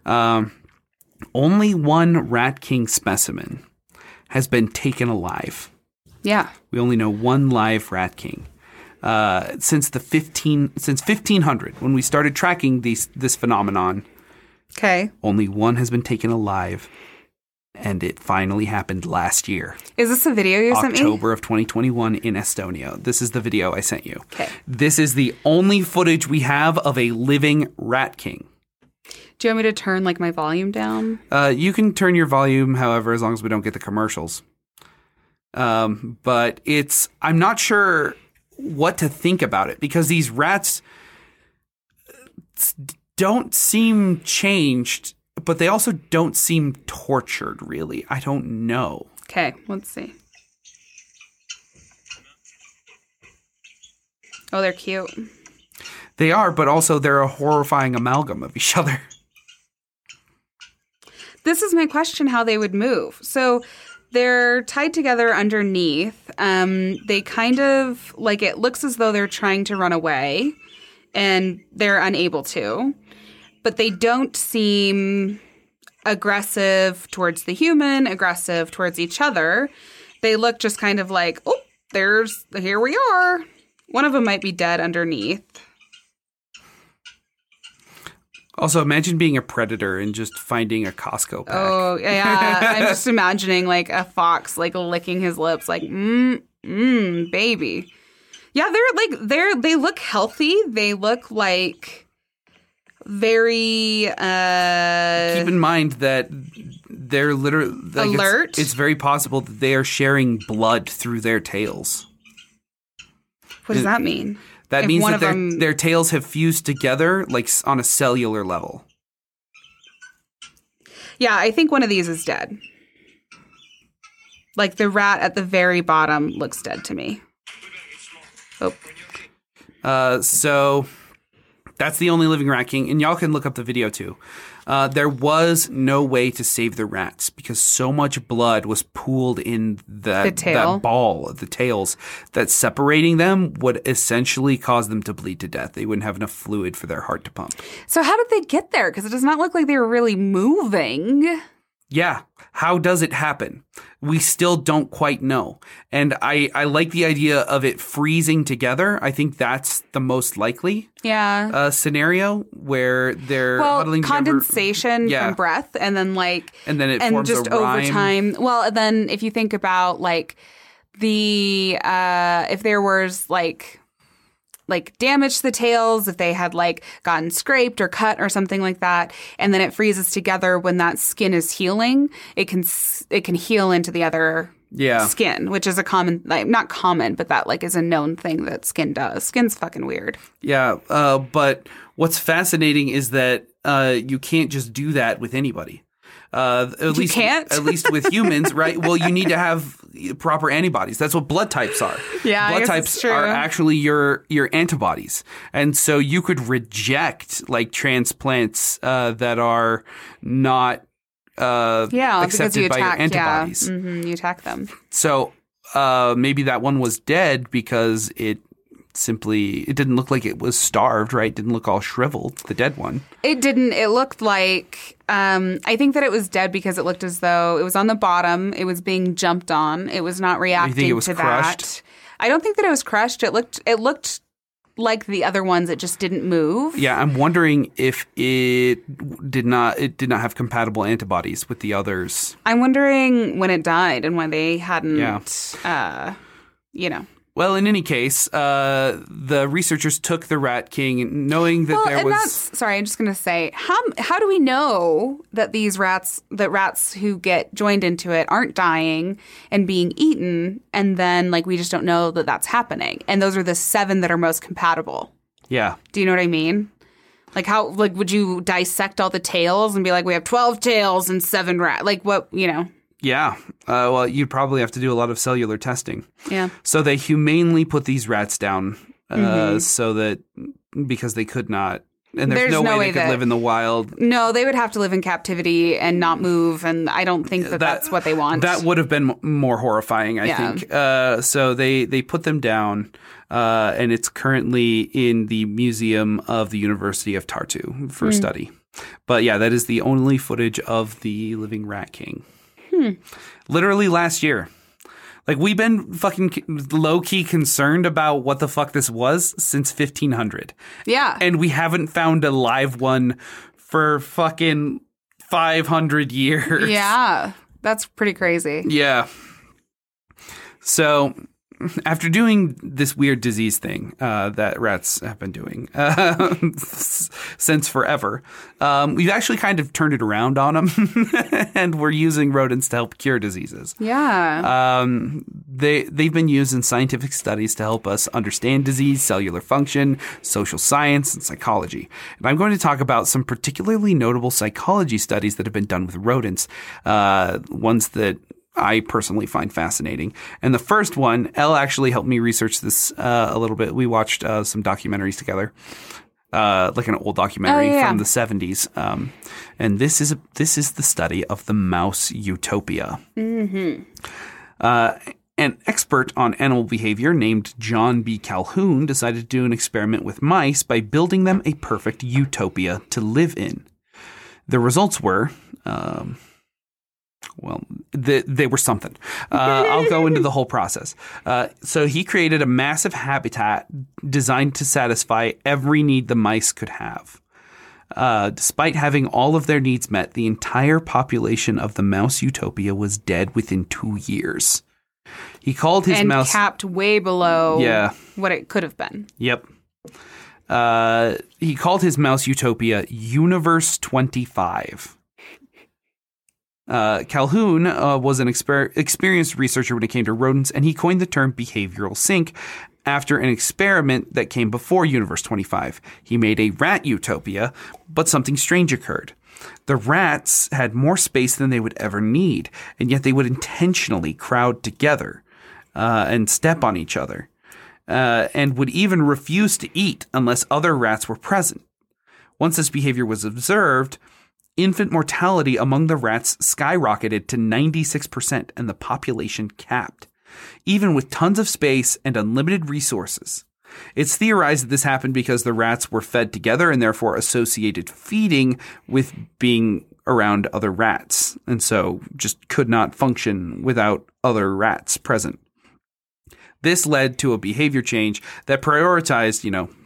Only one rat king specimen has been taken alive. Yeah. We only know one live rat king. Since 1500, when we started tracking this phenomenon. Okay. Only one has been taken alive, and it finally happened last year. Is this a video you sent me? October of 2021 in Estonia. This is the video I sent you. Okay. This is the only footage we have of a living rat king. Do you want me to turn like my volume down? You can turn your volume, however, as long as we don't get the commercials. But I'm not sure what to think about it, because these rats don't seem changed, but they also don't seem tortured, really. I don't know. Okay, let's see. Oh, they're cute. They are, but also they're a horrifying amalgam of each other. This is my question, how they would move. So they're tied together underneath. They kind of, like, it looks as though they're trying to run away, and they're unable to. But they don't seem aggressive towards the human, aggressive towards each other. They look just kind of like, oh, here we are. One of them might be dead underneath. Also, imagine being a predator and just finding a Costco pack. Oh, yeah. I'm just imagining like a fox like licking his lips like, baby. Yeah, they look healthy. They look like very keep in mind that they're literally like, alert. It's very possible that they are sharing blood through their tails. What does that mean? That means that their tails have fused together like on a cellular level. Yeah, I think one of these is dead. Like the rat at the very bottom looks dead to me. Oh. So That's the only living rat king. And y'all can look up the video too. There was no way to save the rats because so much blood was pooled in that ball of the tails that separating them would essentially cause them to bleed to death. They wouldn't have enough fluid for their heart to pump. So how did they get there? Because it does not look like they were really moving. Yeah. How does it happen? We still don't quite know. And I like the idea of it freezing together. I think that's the most likely scenario where they're huddling condensation from breath and then it forms just a rime. Over time. Well, then if you think about the if there was damage to the tails, if they had gotten scraped or cut or something like that, and then it freezes together when that skin is healing, it can heal into the other skin, which is a common, not common, but that is a known thing that skin does. Skin's fucking weird. Yeah, but what's fascinating is that you can't just do that with anybody. At least with humans, right? Well, you need to have proper antibodies. That's what blood types are. Yeah, blood types are actually your antibodies, and so you could reject transplants that are not accepted by your antibodies. Yeah. Mm-hmm, you attack them. So maybe that one was dead because it didn't look like it was starved, right? It didn't look all shriveled, the dead one. It didn't. It looked like, I think that it was dead because it looked as though it was on the bottom. It was being jumped on. It was not reacting you think it was to crushed? That. I don't think that it was crushed. It looked like the other ones. It just didn't move. Yeah, I'm wondering if it did not have compatible antibodies with the others. I'm wondering when it died and when they hadn't, Well, in any case, the researchers took the Rat King knowing that there was... Sorry, I'm just going to say, how do we know that these rats who get joined into it aren't dying and being eaten, and then, we just don't know that that's happening? And those are the 7 that are most compatible. Yeah. Do you know what I mean? How, would you dissect all the tails and be we have 12 tails and 7 rats? What, Yeah. Well, you'd probably have to do a lot of cellular testing. Yeah. So they humanely put these rats down so that because they could not. And there's no way they could live in the wild. No, they would have to live in captivity and not move. And I don't think that's what they want. That would have been more horrifying, I think. So they put them down. And it's currently in the Museum of the University of Tartu for study. But yeah, that is the only footage of the living Rat King. Literally last year. We've been fucking low-key concerned about what the fuck this was since 1500. Yeah. And we haven't found a live one for fucking 500 years. Yeah. That's pretty crazy. Yeah. So... after doing this weird disease thing that rats have been doing since forever, we've actually kind of turned it around on them, and we're using rodents to help cure diseases. Yeah. They've been used in scientific studies to help us understand disease, cellular function, social science, and psychology. And I'm going to talk about some particularly notable psychology studies that have been done with rodents, ones that I personally find fascinating. And the first one, Elle actually helped me research this a little bit. We watched some documentaries together, an old documentary from the 70s. And this is the study of the mouse utopia. Mm-hmm. An expert on animal behavior named John B. Calhoun decided to do an experiment with mice by building them a perfect utopia to live in. The results were... they were something. I'll go into the whole process. So he created a massive habitat designed to satisfy every need the mice could have. Despite having all of their needs met, the entire population of the mouse utopia was dead within 2 years. He called his mouse... capped way below what it could have been. Yep. He called his mouse utopia Universe 25. Calhoun was an experienced researcher when it came to rodents, and he coined the term behavioral sync after an experiment that came before Universe 25. He made a rat utopia, but something strange occurred. The rats had more space than they would ever need, and yet they would intentionally crowd together and step on each other, and would even refuse to eat unless other rats were present. Once this behavior was observed, infant mortality among the rats skyrocketed to 96% and the population capped, even with tons of space and unlimited resources. It's theorized that this happened because the rats were fed together and therefore associated feeding with being around other rats, and so just could not function without other rats present. This led to a behavior change that prioritized,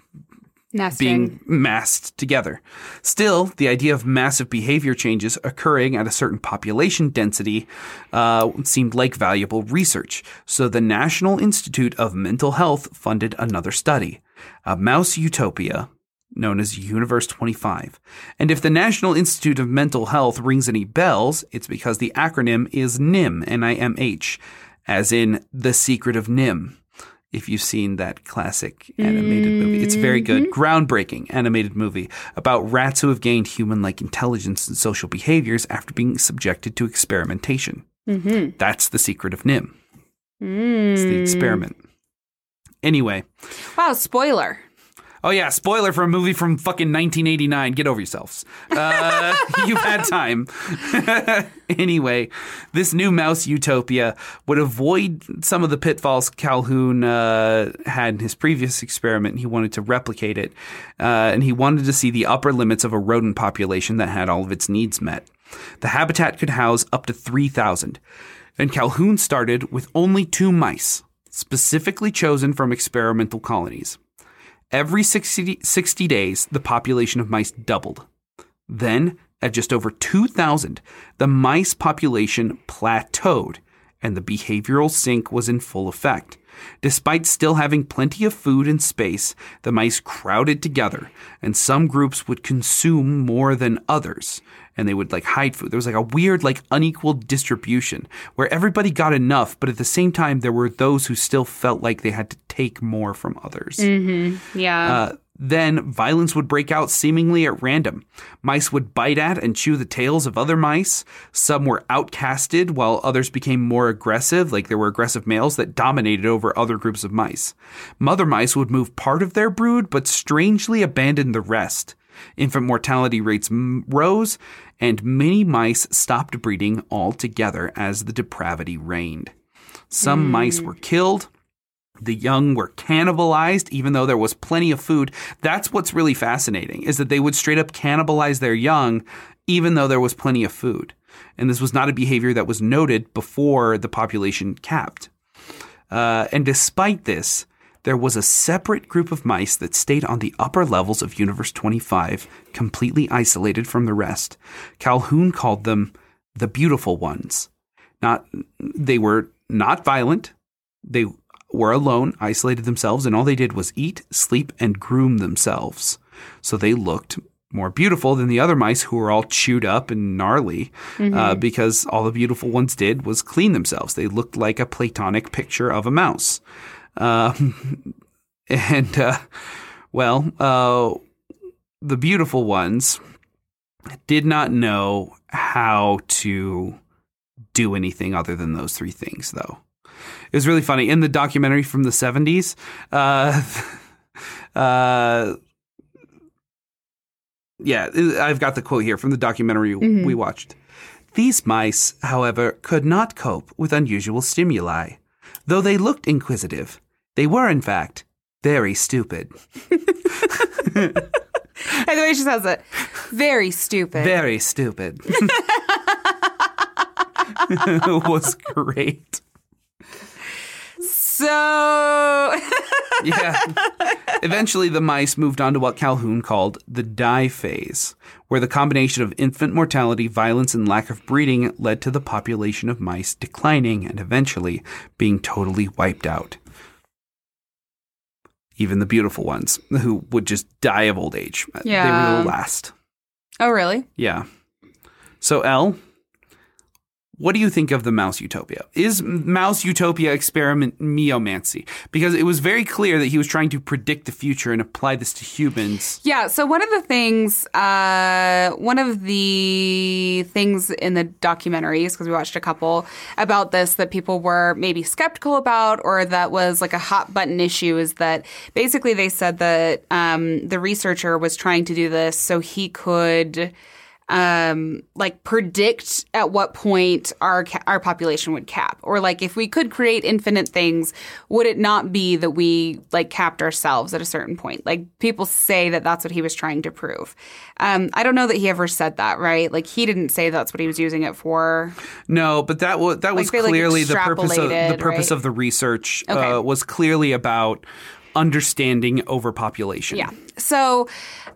being massed together. Still, the idea of massive behavior changes occurring at a certain population density seemed like valuable research. So the National Institute of Mental Health funded another study, a mouse utopia known as Universe 25. And if the National Institute of Mental Health rings any bells, it's because the acronym is NIMH, N-I-M-H, as in The Secret of NIMH. If you've seen that classic animated movie. It's very good, groundbreaking animated movie about rats who have gained human-like intelligence and social behaviors after being subjected to experimentation. Mm-hmm. That's the secret of NIMH. It's the experiment. Anyway. Wow, spoiler. Oh, yeah, spoiler for a movie from fucking 1989. Get over yourselves. You've had time. Anyway, this new mouse utopia would avoid some of the pitfalls Calhoun had in his previous experiment. He wanted to replicate it, and he wanted to see the upper limits of a rodent population that had all of its needs met. The habitat could house up to 3,000, and Calhoun started with only 2 mice, specifically chosen from experimental colonies. Every 60 days, the population of mice doubled. Then, at just over 2,000, the mice population plateaued, and the behavioral sink was in full effect. Despite still having plenty of food and space, the mice crowded together, and some groups would consume more than others, and they would hide food. There was a weird unequal distribution where everybody got enough, but at the same time there were those who still felt like they had to take more from others. Mm-hmm. Yeah. Then violence would break out seemingly at random. Mice would bite at and chew the tails of other mice. Some were outcasted while others became more aggressive, like there were aggressive males that dominated over other groups of mice. Mother mice would move part of their brood, but strangely abandon the rest. Infant mortality rates rose, and many mice stopped breeding altogether as the depravity reigned. Some mice were killed. The young were cannibalized, even though there was plenty of food. That's what's really fascinating, is that they would straight up cannibalize their young, even though there was plenty of food. And this was not a behavior that was noted before the population capped. And despite this, there was a separate group of mice that stayed on the upper levels of Universe 25, completely isolated from the rest. Calhoun called them the beautiful ones. They were not violent. They were alone, isolated themselves, and all they did was eat, sleep, and groom themselves. So they looked more beautiful than the other mice who were all chewed up and gnarly, because all the beautiful ones did was clean themselves. They looked like a Platonic picture of a mouse. The beautiful ones did not know how to do anything other than those 3 things, though. It was really funny. In the documentary from the 70s, I've got the quote here from the documentary we watched. These mice, however, could not cope with unusual stimuli. Though they looked inquisitive, they were, in fact, very stupid. And the way she says it, very stupid. Very stupid. It was great. So... Yeah. Eventually, the mice moved on to what Calhoun called the die phase, where the combination of infant mortality, violence, and lack of breeding led to the population of mice declining and eventually being totally wiped out. Even the beautiful ones, who would just die of old age. Yeah. They were the last. Oh, really? Yeah. So, Elle, What do you think of the Mouse Utopia? Is Mouse Utopia experiment meomancy? Because it was very clear that he was trying to predict the future and apply this to humans. Yeah, so one of the things in the documentaries, because we watched a couple about this that people were maybe skeptical about or that was like a hot button issue, is that basically they said that the researcher was trying to do this so he could like predict at what point our population would cap, or like if we could create infinite things, would it not be that we like capped ourselves at a certain point? Like people say that that's what he was trying to prove. I don't know that he ever said that, right? Like he didn't say that's what he was using it for. No, but that was clearly the purpose of the research. Okay. Was clearly about understanding overpopulation. Yeah. So,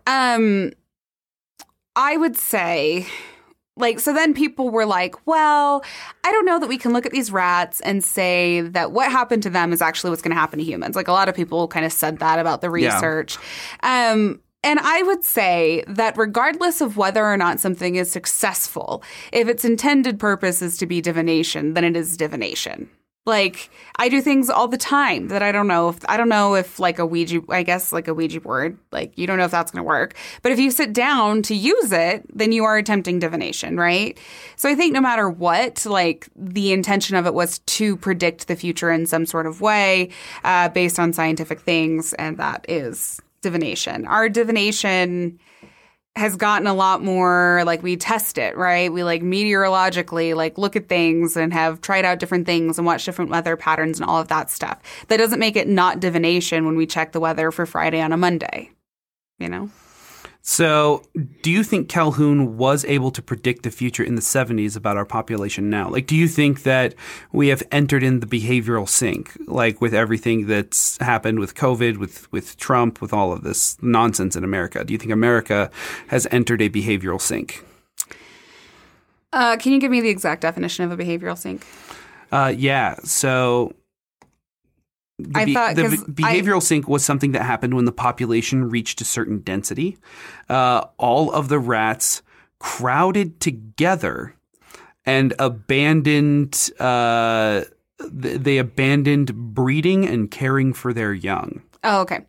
I would say, like, so then people were like, well, I don't know that we can look at these rats and say that what happened to them is actually what's going to happen to humans. Like, a lot of people kind of said that about the research. Yeah. And I would say that regardless of whether or not something is successful, if its intended purpose is to be divination, then it is divination. Like, I do things all the time that I don't know if like a Ouija board, like you don't know if that's going to work. But if you sit down to use it, then you are attempting divination, right? So I think no matter what, like the intention of it was to predict the future in some sort of way based on scientific things. And that is divination. Our divination has gotten a lot more, like, we test it, right? We, like, meteorologically, like, look at things and have tried out different things and watch different weather patterns and all of that stuff. That doesn't make it not divination when we check the weather for Friday on a Monday, you know? So do you think Calhoun was able to predict the future in the 70s about our population now? Like, do you think that we have entered in the behavioral sink, like with everything that's happened with COVID, with Trump, with all of this nonsense in America? Do you think America has entered a behavioral sink? Can you give me the exact definition of a behavioral sink? Yeah. So the behavioral sink was something that happened when the population reached a certain density. All of the rats crowded together and abandoned. They abandoned breeding and caring for their young. Oh, okay.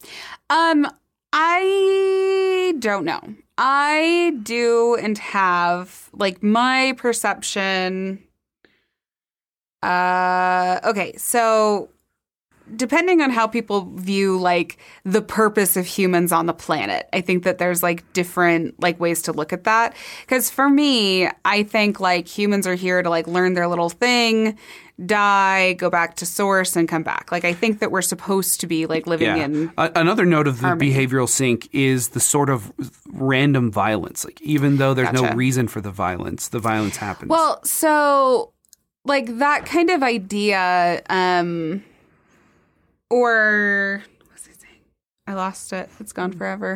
I don't know. I do and have, like, my perception. Okay, so depending on how people view, like, the purpose of humans on the planet, I think that there's, like, different, like, ways to look at that. Because for me, I think, like, humans are here to, like, learn their little thing, die, go back to source, and come back. Like, I think that we're supposed to be, like, living in another note of the harmony. Behavioral sink is the sort of random violence. Like, even though there's no reason for the violence happens. Well, so, like, that kind of idea, or what was I saying? I lost it. It's gone forever.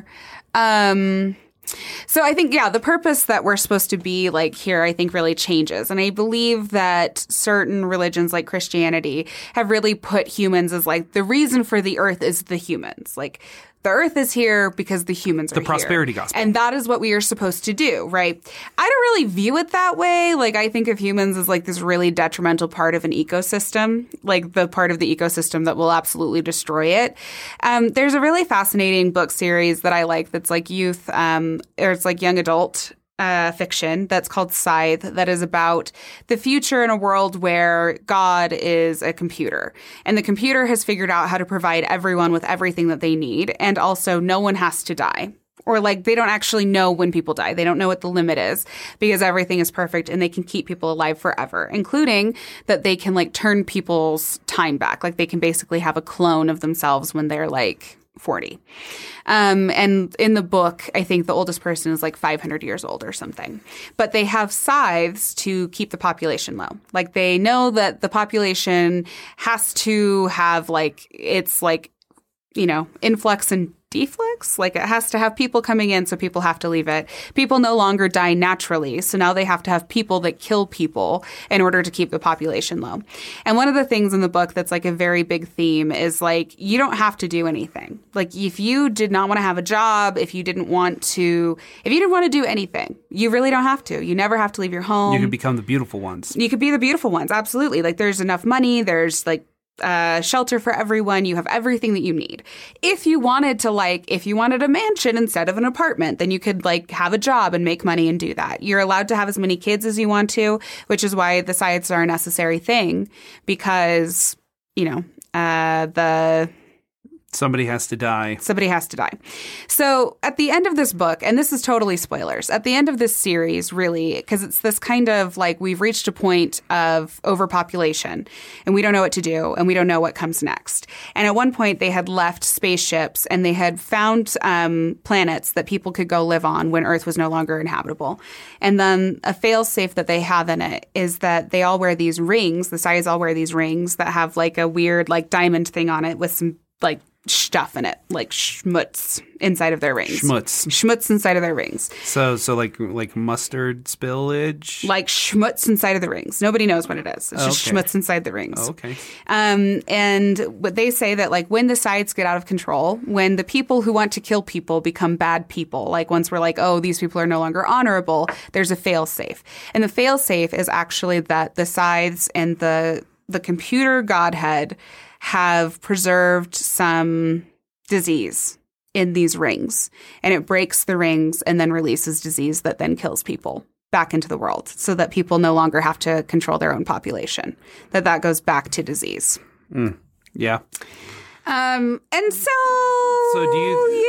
So I think, yeah, the purpose that we're supposed to be, like, here, I think really changes. And I believe that certain religions like Christianity have really put humans as, like, the reason for the earth is the humans. Like, the earth is here because the humans are here. The prosperity gospel. And that is what we are supposed to do, right? I don't really view it that way. Like, I think of humans as, like, this really detrimental part of an ecosystem, like the part of the ecosystem that will absolutely destroy it. There's a really fascinating book series that I like that's, like, youth, or it's, like, young adult fiction that's called Scythe, that is about the future in a world where God is a computer. And the computer has figured out how to provide everyone with everything that they need. And also no one has to die. Or, like, they don't actually know when people die. They don't know what the limit is because everything is perfect and they can keep people alive forever, including that they can, like, turn people's time back. Like, they can basically have a clone of themselves when they're, like, 40. And in the book, I think the oldest person is like 500 years old or something. But they have scythes to keep the population low. Like, they know that the population has to have, like, it's like, you know, influx and deflux. Like, it has to have people coming in, so people have to leave it. People no longer die naturally, so now they have to have people that kill people in order to keep the population low. And one of the things in the book that's like a very big theme is like, you don't have to do anything. Like, if you did not want to have a job, if you didn't want to do anything, you really don't have to. You never have to leave your home. You can become the beautiful ones. You could be the beautiful ones. Absolutely. Like, there's enough money. There's like shelter for everyone. You have everything that you need. If you wanted a mansion instead of an apartment, then you could like have a job and make money and do that. You're allowed to have as many kids as you want to, which is why the scythes are a necessary thing, because, somebody has to die. Somebody has to die. So at the end of this book, and this is totally spoilers, at the end of this series, really, because it's this kind of like, we've reached a point of overpopulation and we don't know what to do and we don't know what comes next. And at one point they had left spaceships and they had found planets that people could go live on when Earth was no longer inhabitable. And then a fail-safe that they have in it is that they all wear these rings. The Scythes all wear these rings that have like a weird like diamond thing on it with some like stuff in it, like schmutz inside of their rings. Schmutz inside of their rings. So like mustard spillage? Like schmutz inside of the rings. Nobody knows what it is. It's just schmutz inside the rings. Oh, okay. And what they say that like when the Scythes get out of control, when the people who want to kill people become bad people, like once we're like, oh, these people are no longer honorable, there's a fail-safe. And the fail-safe is actually that the Scythes and the computer godhead have preserved some disease in these rings, and it breaks the rings and then releases disease that then kills people back into the world, so that people no longer have to control their own population, that goes back to disease. Yeah. And so do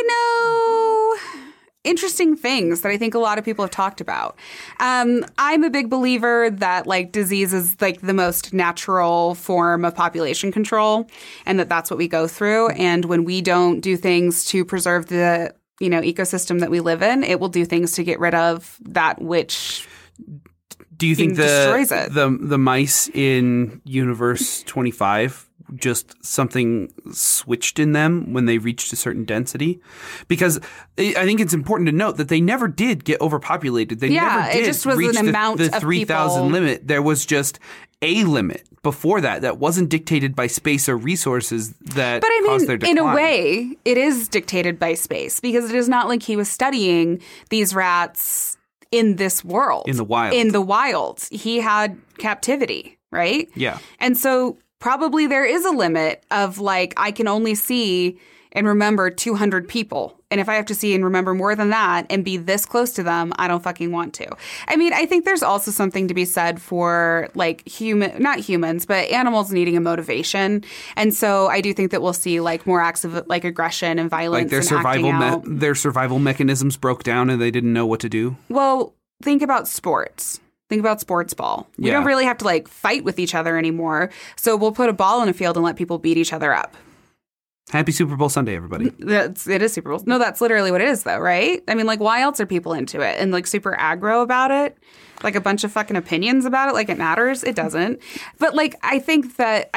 interesting things that I think a lot of people have talked about. I'm a big believer that like disease is like the most natural form of population control, and that's what we go through. And when we don't do things to preserve the ecosystem that we live in, it will do things to get rid of that which do you think destroys it. The mice in Universe 25 just something switched in them when they reached a certain density? Because I think it's important to note that they never did get overpopulated. They never did it just was reach an amount the of 3,000 limit. There was just a limit before that wasn't dictated by space or resources that caused their decline. In a way, it is dictated by space, because it is not like he was studying these rats in this world. In the wild. In the wild. He had captivity, right? Yeah. And so probably there is a limit of like, I can only see and remember 200 people. And if I have to see and remember more than that and be this close to them, I don't fucking want to. I mean, I think there's also something to be said for like not humans, but animals needing a motivation. And so I do think that we'll see like more acts of like aggression and violence. Like their survival mechanisms broke down and they didn't know what to do. Well, think about sports. Think about sports ball. We don't really have to like fight with each other anymore. So we'll put a ball in a field and let people beat each other up. Happy Super Bowl Sunday, everybody. It is Super Bowl. No, that's literally what it is, though, right? I mean, like, why else are people into it and, like, super aggro about it? Like, a bunch of fucking opinions about it? Like, it matters? It doesn't. But, like, I think that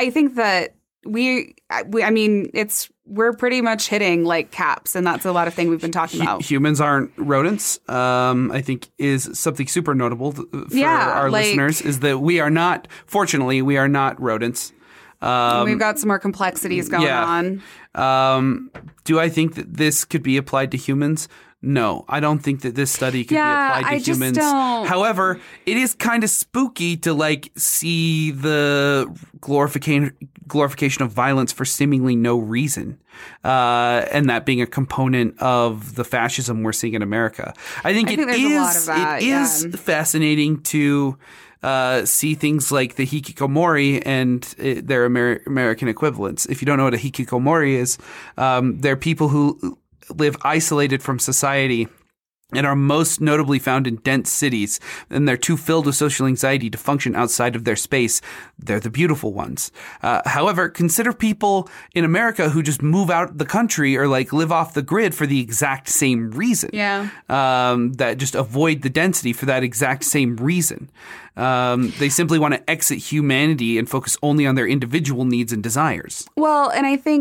we're pretty much hitting, like, caps, and that's a lot of things we've been talking about. Humans aren't rodents, I think is something super notable for our listeners, is that we are not rodents. We've got some more complexities going on. Do I think that this could be applied to humans? No, I don't think that this study could be applied to humans. Don't. However, it is kind of spooky to like see the glorification of violence for seemingly no reason, and that being a component of the fascism we're seeing in America. I think it is fascinating to see things like the hikikomori and their American equivalents. If you don't know what a hikikomori is, they're people who live isolated from society and are most notably found in dense cities, and they're too filled with social anxiety to function outside of their space. They're the beautiful ones. However, consider people in America who just move out the country or like live off the grid for the exact same reason. Yeah. That just avoid the density for that exact same reason. They simply want to exit humanity and focus only on their individual needs and desires. Well, and I think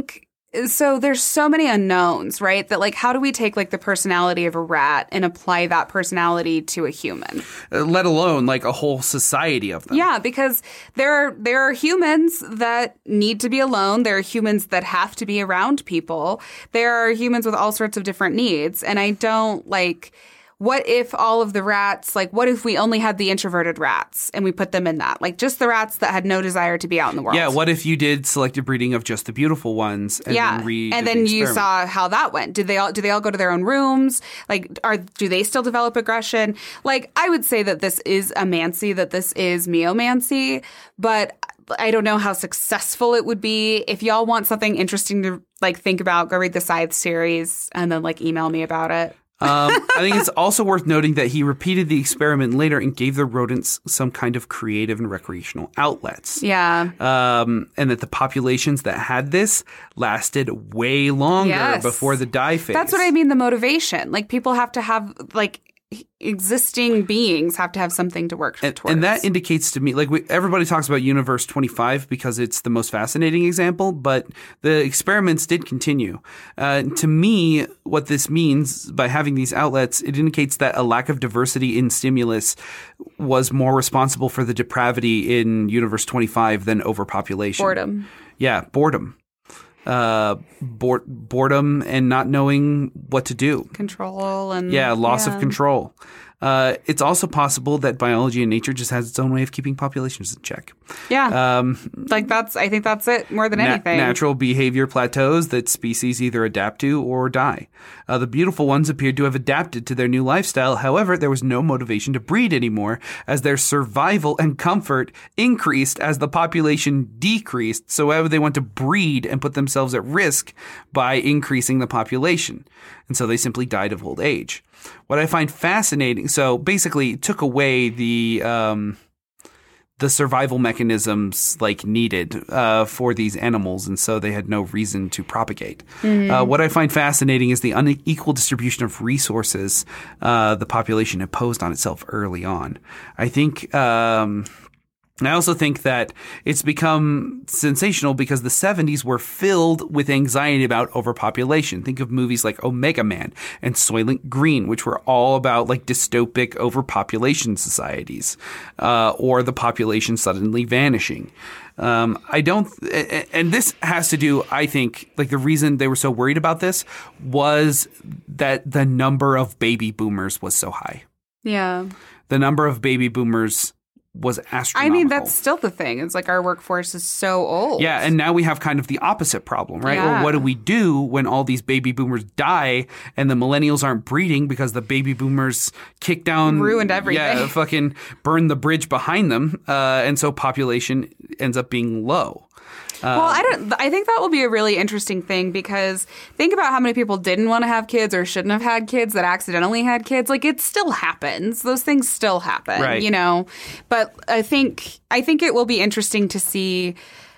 So there's so many unknowns, right? That like, how do we take like the personality of a rat and apply that personality to a human? Let alone like a whole society of them. Yeah, because there are humans that need to be alone. There are humans that have to be around people. There are humans with all sorts of different needs. And I don't like... What if all of the rats, like, what if we only had the introverted rats and we put them in that? Like, just the rats that had no desire to be out in the world. Yeah, what if you did selective breeding of just the beautiful ones and then you saw how that went? Do they all go to their own rooms? Like, do they still develop aggression? Like, I would say that this is amancy, that this is meomancy, but I don't know how successful it would be. If y'all want something interesting to, like, think about, go read the Scythe series and then, like, email me about it. I think it's also worth noting that he repeated the experiment later and gave the rodents some kind of creative and recreational outlets. Yeah. And that the populations that had this lasted way longer before the die phase. That's what I mean, the motivation. Like, people have to have, like, existing beings have to have something to work towards. And that indicates to me, like, everybody talks about Universe 25 because it's the most fascinating example, but the experiments did continue. To me, what this means by having these outlets, it indicates that a lack of diversity in stimulus was more responsible for the depravity in Universe 25 than overpopulation. Boredom. Yeah, boredom. Boredom and not knowing what to do. Control and... loss of control. It's also possible that biology and nature just has its own way of keeping populations in check. Yeah. I think that's it more than anything. Natural behavior plateaus that species either adapt to or die. The beautiful ones appeared to have adapted to their new lifestyle. However, there was no motivation to breed anymore as their survival and comfort increased as the population decreased. So why would they want to breed and put themselves at risk by increasing the population? And so they simply died of old age. What I find fascinating, so basically it took away the survival mechanisms like needed for these animals, and so they had no reason to propagate. Mm-hmm. What I find fascinating is the unequal distribution of resources the population imposed on itself early on. I also think that it's become sensational because the 70s were filled with anxiety about overpopulation. Think of movies like Omega Man and Soylent Green, which were all about like dystopic overpopulation societies, or the population suddenly vanishing. And this has to do, I think, like the reason they were so worried about this was that the number of baby boomers was so high. Yeah. The number of baby boomers was astronomical. I mean, that's still the thing. It's like our workforce is so old. Yeah, and now we have kind of the opposite problem, right? Yeah. Well, what do we do when all these baby boomers die and the millennials aren't breeding because the baby boomers kick down... Ruined everything. Yeah, fucking burned the bridge behind them, and so population ends up being low. I think that will be a really interesting thing because think about how many people didn't want to have kids or shouldn't have had kids that accidentally had kids. Like, it still happens. Those things still happen, right. You know? But I think it will be interesting to see,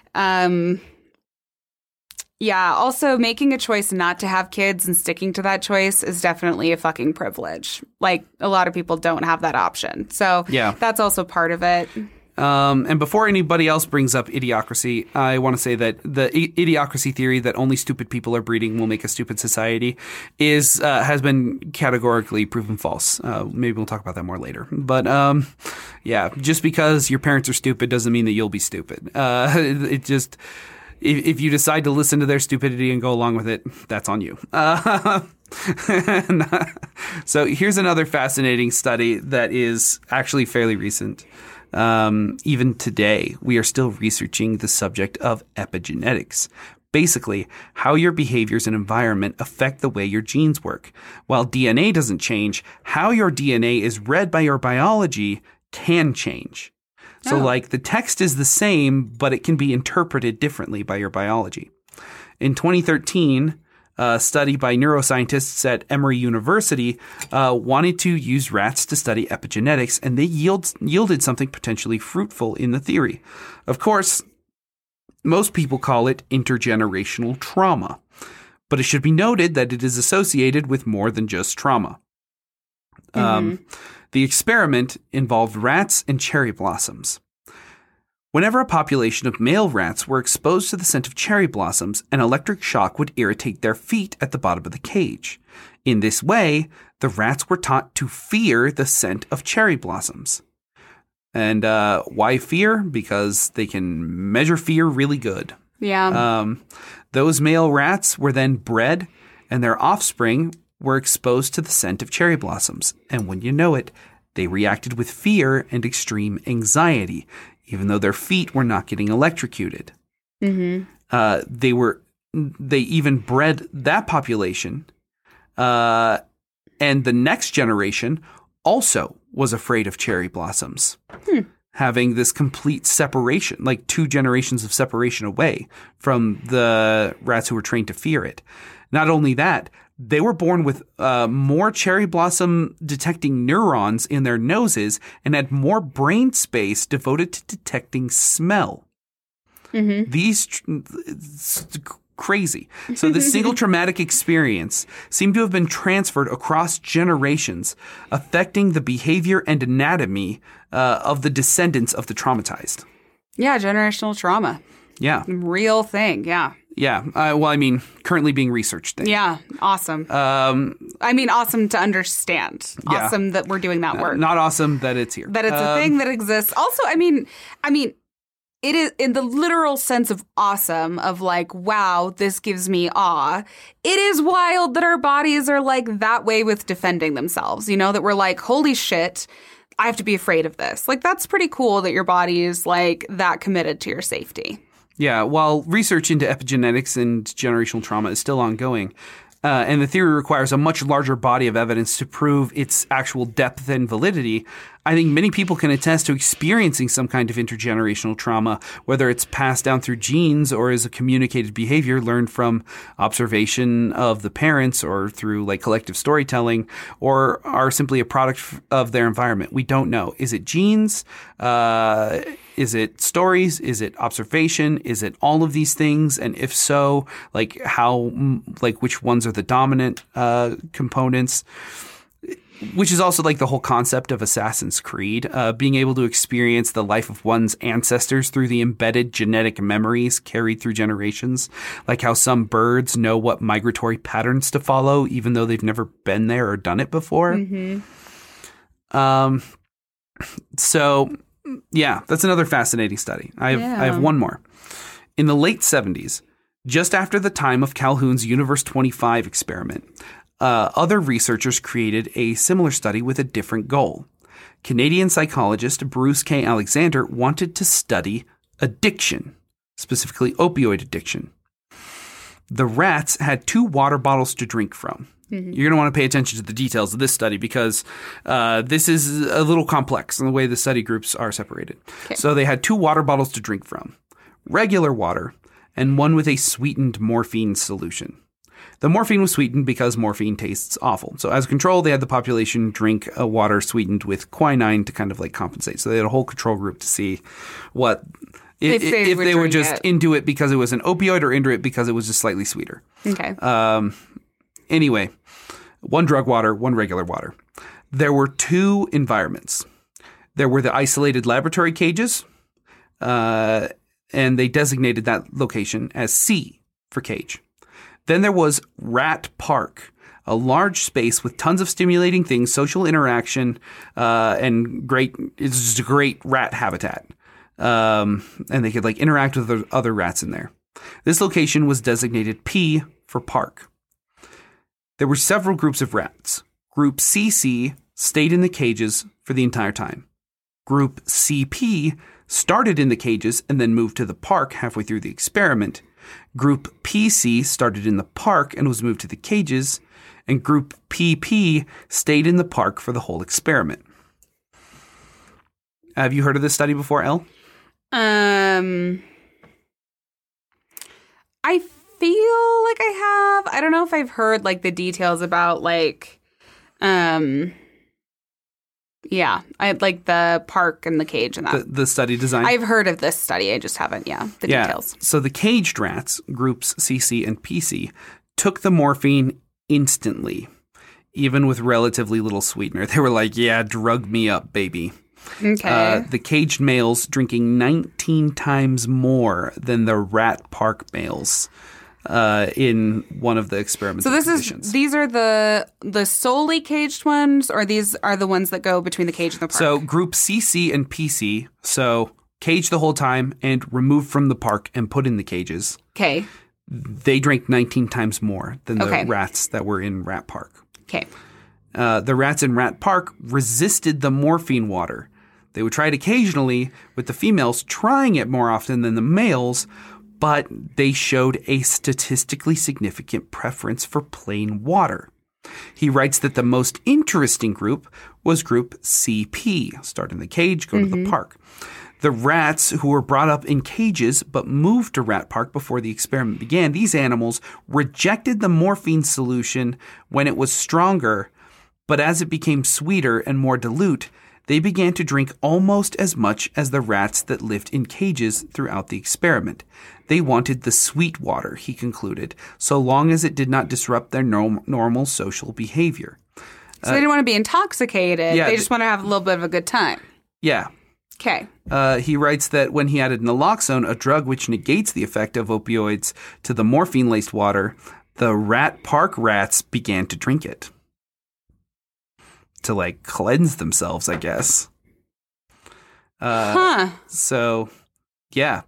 also making a choice not to have kids and sticking to that choice is definitely a fucking privilege. Like, a lot of people don't have that option. So that's also part of it. And before anybody else brings up idiocracy, I want to say that the idiocracy theory that only stupid people are breeding will make a stupid society has been categorically proven false. Maybe we'll talk about that more later. But just because your parents are stupid doesn't mean that you'll be stupid. It just if you decide to listen to their stupidity and go along with it, that's on you. So here's another fascinating study that is actually fairly recent. Even today, we are still researching the subject of epigenetics. Basically, how your behaviors and environment affect the way your genes work. While DNA doesn't change, how your DNA is read by your biology can change. So, the text is the same, but it can be interpreted differently by your biology. In 2013... a study by neuroscientists at Emory University wanted to use rats to study epigenetics, and they yielded something potentially fruitful in the theory. Of course, most people call it intergenerational trauma, but it should be noted that it is associated with more than just trauma. Mm-hmm. The experiment involved rats and cherry blossoms. Whenever a population of male rats were exposed to the scent of cherry blossoms, an electric shock would irritate their feet at the bottom of the cage. In this way, the rats were taught to fear the scent of cherry blossoms. And why fear? Because they can measure fear really good. Yeah. Those male rats were then bred, and their offspring were exposed to the scent of cherry blossoms. And when you know it, they reacted with fear and extreme anxiety, even though their feet were not getting electrocuted. Mm-hmm. They even bred that population, and the next generation also was afraid of cherry blossoms, having this complete separation, like 2 generations of separation away from the rats who were trained to fear it. Not only that, they were born with more cherry blossom detecting neurons in their noses and had more brain space devoted to detecting smell. Mm-hmm. It's crazy. So the single traumatic experience seemed to have been transferred across generations, affecting the behavior and anatomy of the descendants of the traumatized. Yeah, generational trauma. Yeah. Real thing, yeah. Yeah. Currently being researched thing. Yeah. Awesome. Awesome to understand. Yeah. Awesome that we're doing that work. Not awesome that it's here. That it's a thing that exists. Also, it is in the literal sense of awesome, of like, wow, this gives me awe. It is wild that our bodies are like that way with defending themselves, that we're like, holy shit, I have to be afraid of this. Like, that's pretty cool that your body is like that committed to your safety. Yeah, while research into epigenetics and generational trauma is still ongoing, and the theory requires a much larger body of evidence to prove its actual depth and validity, I think many people can attest to experiencing some kind of intergenerational trauma, whether it's passed down through genes or is a communicated behavior learned from observation of the parents or through like collective storytelling, or are simply a product of their environment. We don't know. Is it genes? Is it stories? Is it observation? Is it all of these things? And if so, like which ones are the dominant components? Which is also like the whole concept of Assassin's Creed, being able to experience the life of one's ancestors through the embedded genetic memories carried through generations, like how some birds know what migratory patterns to follow, even though they've never been there or done it before. Mm-hmm. So, yeah, that's another fascinating study. I have one more. In the late 70s, just after the time of Calhoun's Universe 25 experiment, other researchers created a similar study with a different goal. Canadian psychologist Bruce K. Alexander wanted to study addiction, specifically opioid addiction. The rats had 2 water bottles to drink from. Mm-hmm. You're going to want to pay attention to the details of this study because this is a little complex in the way the study groups are separated. Okay. So they had 2 water bottles to drink from, regular water and one with a sweetened morphine solution. The morphine was sweetened because morphine tastes awful. So as a control, they had the population drink water sweetened with quinine to kind of like compensate. So they had a whole control group to see what if they were just into it because it was an opioid or into it because it was just slightly sweeter. Okay. Anyway, 1 drug water, 1 regular water. There were 2 environments. There were the isolated laboratory cages, and they designated that location as C for cage. Then there was Rat Park, a large space with tons of stimulating things, social interaction, and it's just a great rat habitat. And they could like interact with other rats in there. This location was designated P for park. There were several groups of rats. Group CC stayed in the cages for the entire time. Group CP started in the cages and then moved to the park halfway through the experiment. Group PC started in the park and was moved to the cages, and Group PP stayed in the park for the whole experiment. Have you heard of this study before, Elle? I feel like I have. I don't know if I've heard like the details about like, yeah, I like the park and the cage and that. The study design? I've heard of this study. I just haven't, the details. So the caged rats, groups CC and PC, took the morphine instantly, even with relatively little sweetener. They were like, yeah, drug me up, baby. Okay. The caged males drinking 19 times more than the rat park males in one of the experimental conditions. These are the solely caged ones, or these are the ones that go between the cage and the park? So group CC and PC, so caged the whole time and removed from the park and put in the cages. Okay. They drank 19 times more than the rats that were in Rat Park. Okay. The rats in Rat Park resisted the morphine water. They would try it occasionally, with the females trying it more often than the males, but they showed a statistically significant preference for plain water. He writes that the most interesting group was group CP, start in the cage, go to the park. The rats who were brought up in cages but moved to Rat Park before the experiment began, these animals rejected the morphine solution when it was stronger, but as it became sweeter and more dilute, they began to drink almost as much as the rats that lived in cages throughout the experiment. They wanted the sweet water, he concluded, so long as it did not disrupt their normal social behavior. So they didn't want to be intoxicated. Yeah, they just want to have a little bit of a good time. Yeah. Okay. He writes that when he added naloxone, a drug which negates the effect of opioids, to the morphine-laced water, the Rat Park rats began to drink it. To, like, cleanse themselves, I guess. So, yeah.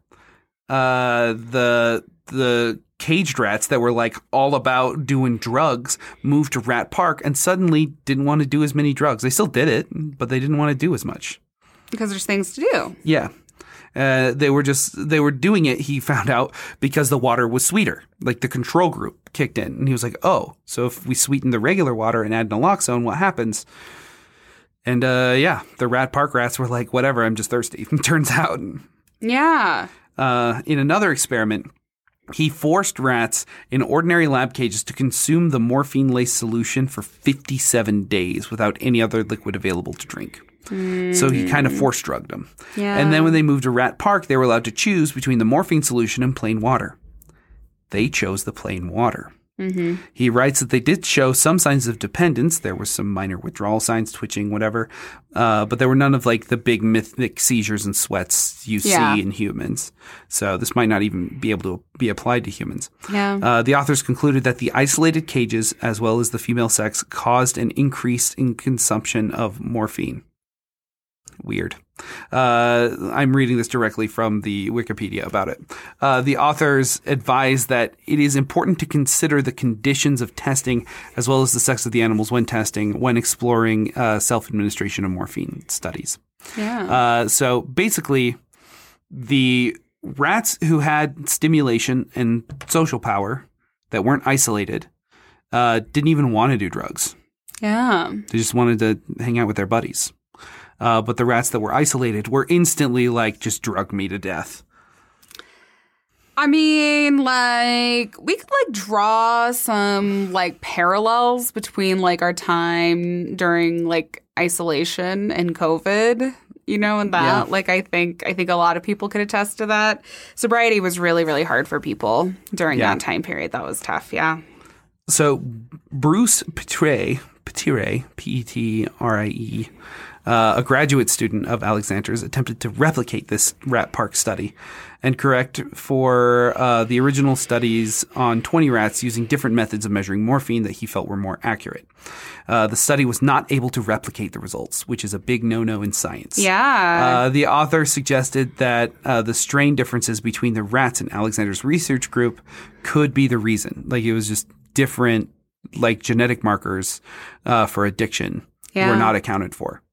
The caged rats that were, like, all about doing drugs moved to Rat Park and suddenly didn't want to do as many drugs. They still did it, but they didn't want to do as much. Because there's things to do. Yeah. They were doing it, he found out, because the water was sweeter. Like, the control group kicked in. And he was like, oh, so if we sweeten the regular water and add naloxone, what happens? And, the Rat Park rats were like, whatever, I'm just thirsty. Turns out. Yeah. In another experiment, he forced rats in ordinary lab cages to consume the morphine-laced solution for 57 days without any other liquid available to drink. So he kind of force-drugged them. Yeah. And then when they moved to Rat Park, they were allowed to choose between the morphine solution and plain water. They chose the plain water. Mm-hmm. He writes that they did show some signs of dependence. There were some minor withdrawal signs, twitching, whatever. But there were none of like the big mythic seizures and sweats you see in humans. So this might not even be able to be applied to humans. Yeah. The authors concluded that the isolated cages, as well as the female sex, caused an increase in consumption of morphine. Weird. I'm reading this directly from the Wikipedia about it. The authors advise that it is important to consider the conditions of testing as well as the sex of the animals when testing, when exploring self-administration of morphine studies. Yeah. So basically, the rats who had stimulation and social power that weren't isolated didn't even want to do drugs. Yeah. They just wanted to hang out with their buddies. But the rats that were isolated were instantly like, just drug me to death. I mean, like, we could, like, draw some, like, parallels between, like, our time during, like, isolation and COVID, you know, and that. Yeah. Like, I think a lot of people could attest to that. Sobriety was really, really hard for people during that time period. That was tough, yeah. So Bruce Petrie, P-E-T-R-I-E, a graduate student of Alexander's, attempted to replicate this Rat Park study and correct for the original studies on 20 rats using different methods of measuring morphine that he felt were more accurate. The study was not able to replicate the results, which is a big no-no in science. Yeah. The author suggested that the strain differences between the rats in Alexander's research group could be the reason. Like, it was just different, like, genetic markers for addiction were not accounted for.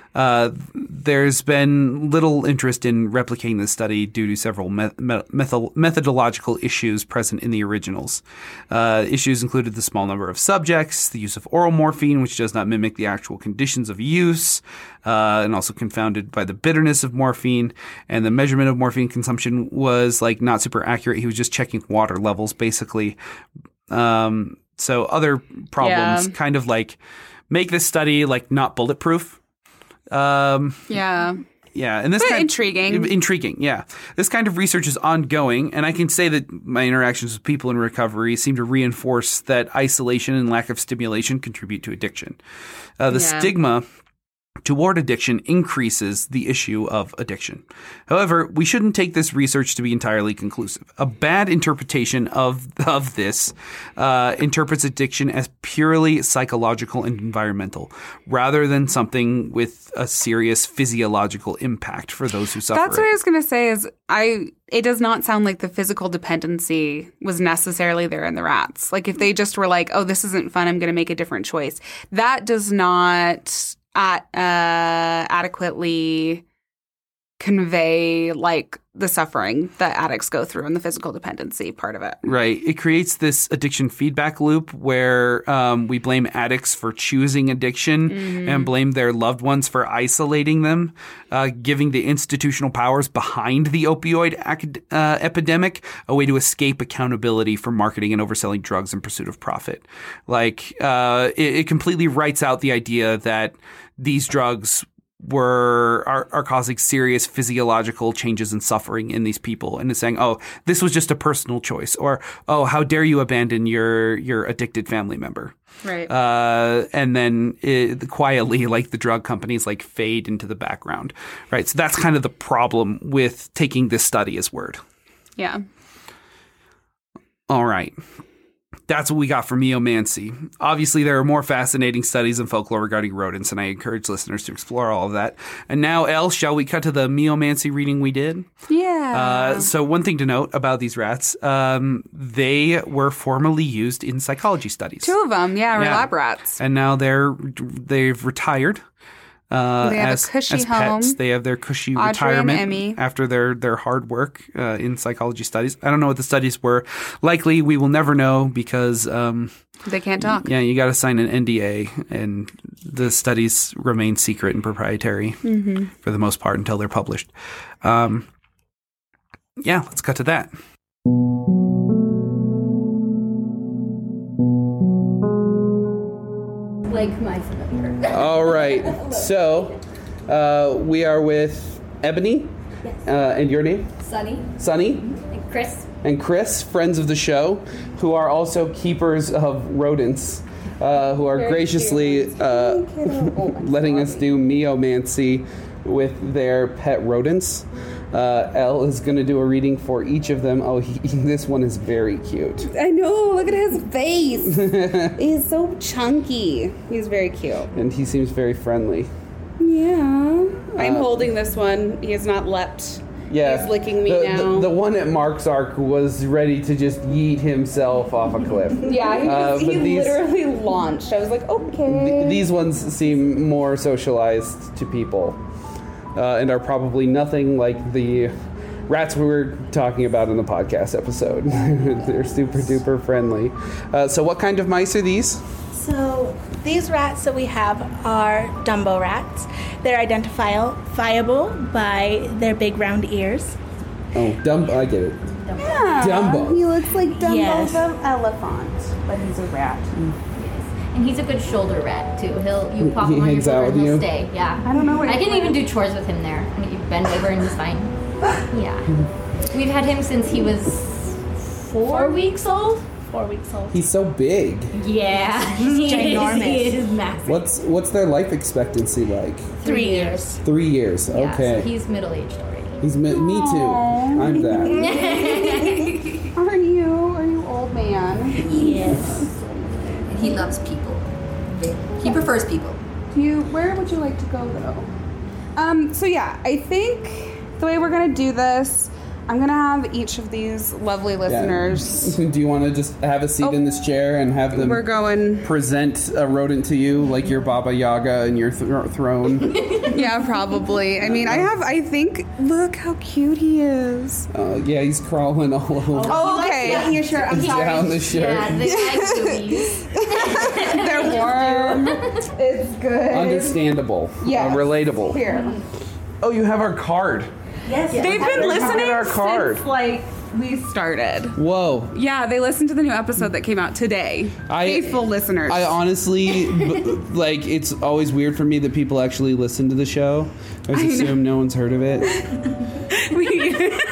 There's been little interest in replicating the study due to several methodological issues present in the originals. Issues included the small number of subjects, the use of oral morphine, which does not mimic the actual conditions of use, and also confounded by the bitterness of morphine, and the measurement of morphine consumption was like not super accurate. He was just checking water levels, basically. So other problems kind of like make this study like not bulletproof. Yeah, and this intriguing. Yeah, this kind of research is ongoing, and I can say that my interactions with people in recovery seem to reinforce that isolation and lack of stimulation contribute to addiction. The stigma toward addiction increases the issue of addiction. However, we shouldn't take this research to be entirely conclusive. A bad interpretation of this interprets addiction as purely psychological and environmental, rather than something with a serious physiological impact for those who suffer. That's what I was going to say is it does not sound like the physical dependency was necessarily there in the rats. Like if they just were like, oh, this isn't fun, I'm going to make a different choice. That does not adequately convey like the suffering that addicts go through and the physical dependency part of it. Right. It creates this addiction feedback loop where we blame addicts for choosing addiction and blame their loved ones for isolating them, giving the institutional powers behind the opioid epidemic a way to escape accountability for marketing and overselling drugs in pursuit of profit. Like it completely writes out the idea that these drugs are causing serious physiological changes and suffering in these people, and is saying, oh, this was just a personal choice, or oh, how dare you abandon your addicted family member. Right. And then quietly, like the drug companies like fade into the background. Right. So that's kind of the problem with taking this study as word. Yeah. All right. That's what we got for Meomancy. Obviously, there are more fascinating studies and folklore regarding rodents, and I encourage listeners to explore all of that. And now, Elle, shall we cut to the Meomancy reading we did? Yeah. So one thing to note about these rats, they were formerly used in psychology studies. 2 of them, lab rats. And now they've retired. They have a cushy as home. Pets. They have their cushy Audrey retirement and Emmy. after their hard work in psychology studies. I don't know what the studies were. Likely, we will never know because they can't talk. Yeah, you got to sign an NDA, and the studies remain secret and proprietary for the most part until they're published. Let's cut to that. Like my familiar. All right. So we are with Ebony. Yes. And your name? Sunny. Sunny. And Chris. And Chris, friends of the show, who are also keepers of rodents, who are graciously letting us do Meomancy with their pet rodents. Elle is going to do a reading for each of them. Oh, this one is very cute. I know. Look at his face. He's so chunky. He's very cute. And he seems very friendly. Yeah. I'm holding this one. He has not leapt. Yeah. He's licking me now. The one at Mark's Ark was ready to just yeet himself off a cliff. Yeah, he literally launched. I was like, okay. These ones seem more socialized to people. And are probably nothing like the rats we were talking about in the podcast episode. They're super duper friendly. So what kind of mice are these? So these rats that we have are Dumbo rats. They're identifiable by their big round ears. Oh, Dumbo, I get it. Yeah. Dumbo. He looks like Dumbo the elephant, but he's a rat. And he's a good shoulder rat too. You pop He him on your hangs out shoulder with and he'll you? stay. Yeah. I don't know. I can even do chores with him there. And you bend over and he's fine. Yeah. We've had him since he was 4 weeks old. 4 weeks old. He's so big. Yeah. He's ginormous. He is massive. What's their life expectancy like? 3 years. 3 years. Yeah, Okay. so he's middle-aged already. He's me too. I'm that. Are you old man? Yes. He loves people. He prefers people. Where would you like to go though? So yeah, I think the way we're gonna do this, I'm gonna have each of these lovely listeners. Do you want to just have a seat in this chair and have them present a rodent to you like your Baba Yaga and your throne? Yeah, probably. I mean, I think, look how cute he is. Yeah, he's crawling all over. Oh, okay. Down your shirt. I'm sorry. Down the shirt. Yeah, the egg boobies. They're warm. It's good. Understandable. Yes. Relatable. Here. Oh, you have our card. Yes. They've been listening our card. since, like, we started. Whoa. Yeah, they listened to the new episode that came out today. Faithful listeners. I honestly, like, it's always weird for me that people actually listen to the show. I just assume no one's heard of it.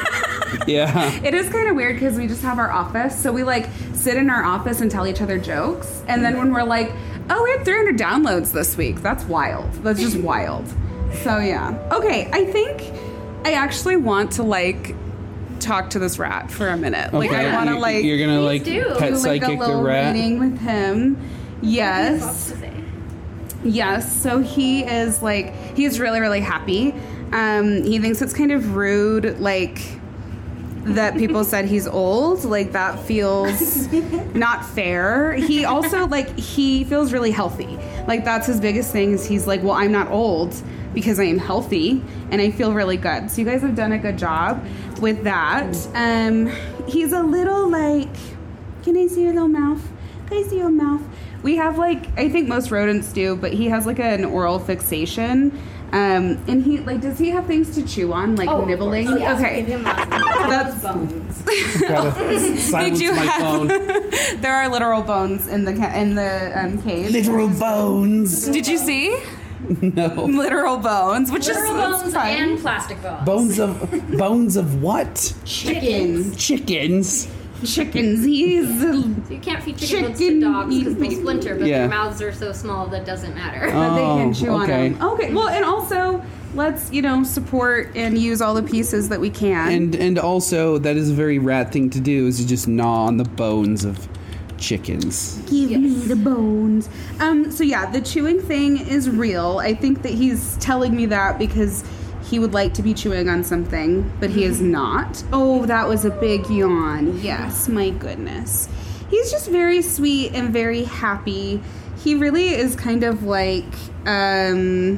Yeah. It is kind of weird because we just have our office. So we like sit in our office and tell each other jokes. And then when we're like, oh, we had 300 downloads this week. That's wild. That's just wild. So yeah. Okay, I think I actually want to like talk to this rat for a minute. Okay. Like I want to like you're gonna like pet psychic like a little the rat reading with him. Yes. Yes. So he is like he's really really happy. He thinks it's kind of rude like that people said he's old. Like that feels not fair. He also like he feels really healthy. Like that's his biggest thing is he's like, well, I'm not old because I am healthy and I feel really good. So you guys have done a good job with that. He's a little like, can I see your little mouth? Can I see your mouth? We have like, I think most rodents do, but he has like an oral fixation. And he like, does he have things to chew on, like nibbling? Oh, yes. Okay, that's bones. Silence my phone. There are literal bones in the cage. Literal bones. Did you see? No. Literal bones, which Literal is bones fine. and plastic bones. Bones of what? Chickens. Chickens. Chickens. He's You can't feed chicken bones to dogs because they'll splinter, but their mouths are so small that doesn't matter. But they can chew on okay. them. Okay. Well, and also let's support and use all the pieces that we can. And also that is a very rat thing to do is to just gnaw on the bones of chickens. Give me the bones. So yeah, the chewing thing is real. I think that he's telling me that because he would like to be chewing on something, but he is not. Oh, that was a big yawn. Yes, my goodness. He's just very sweet and very happy. He really is kind of like, I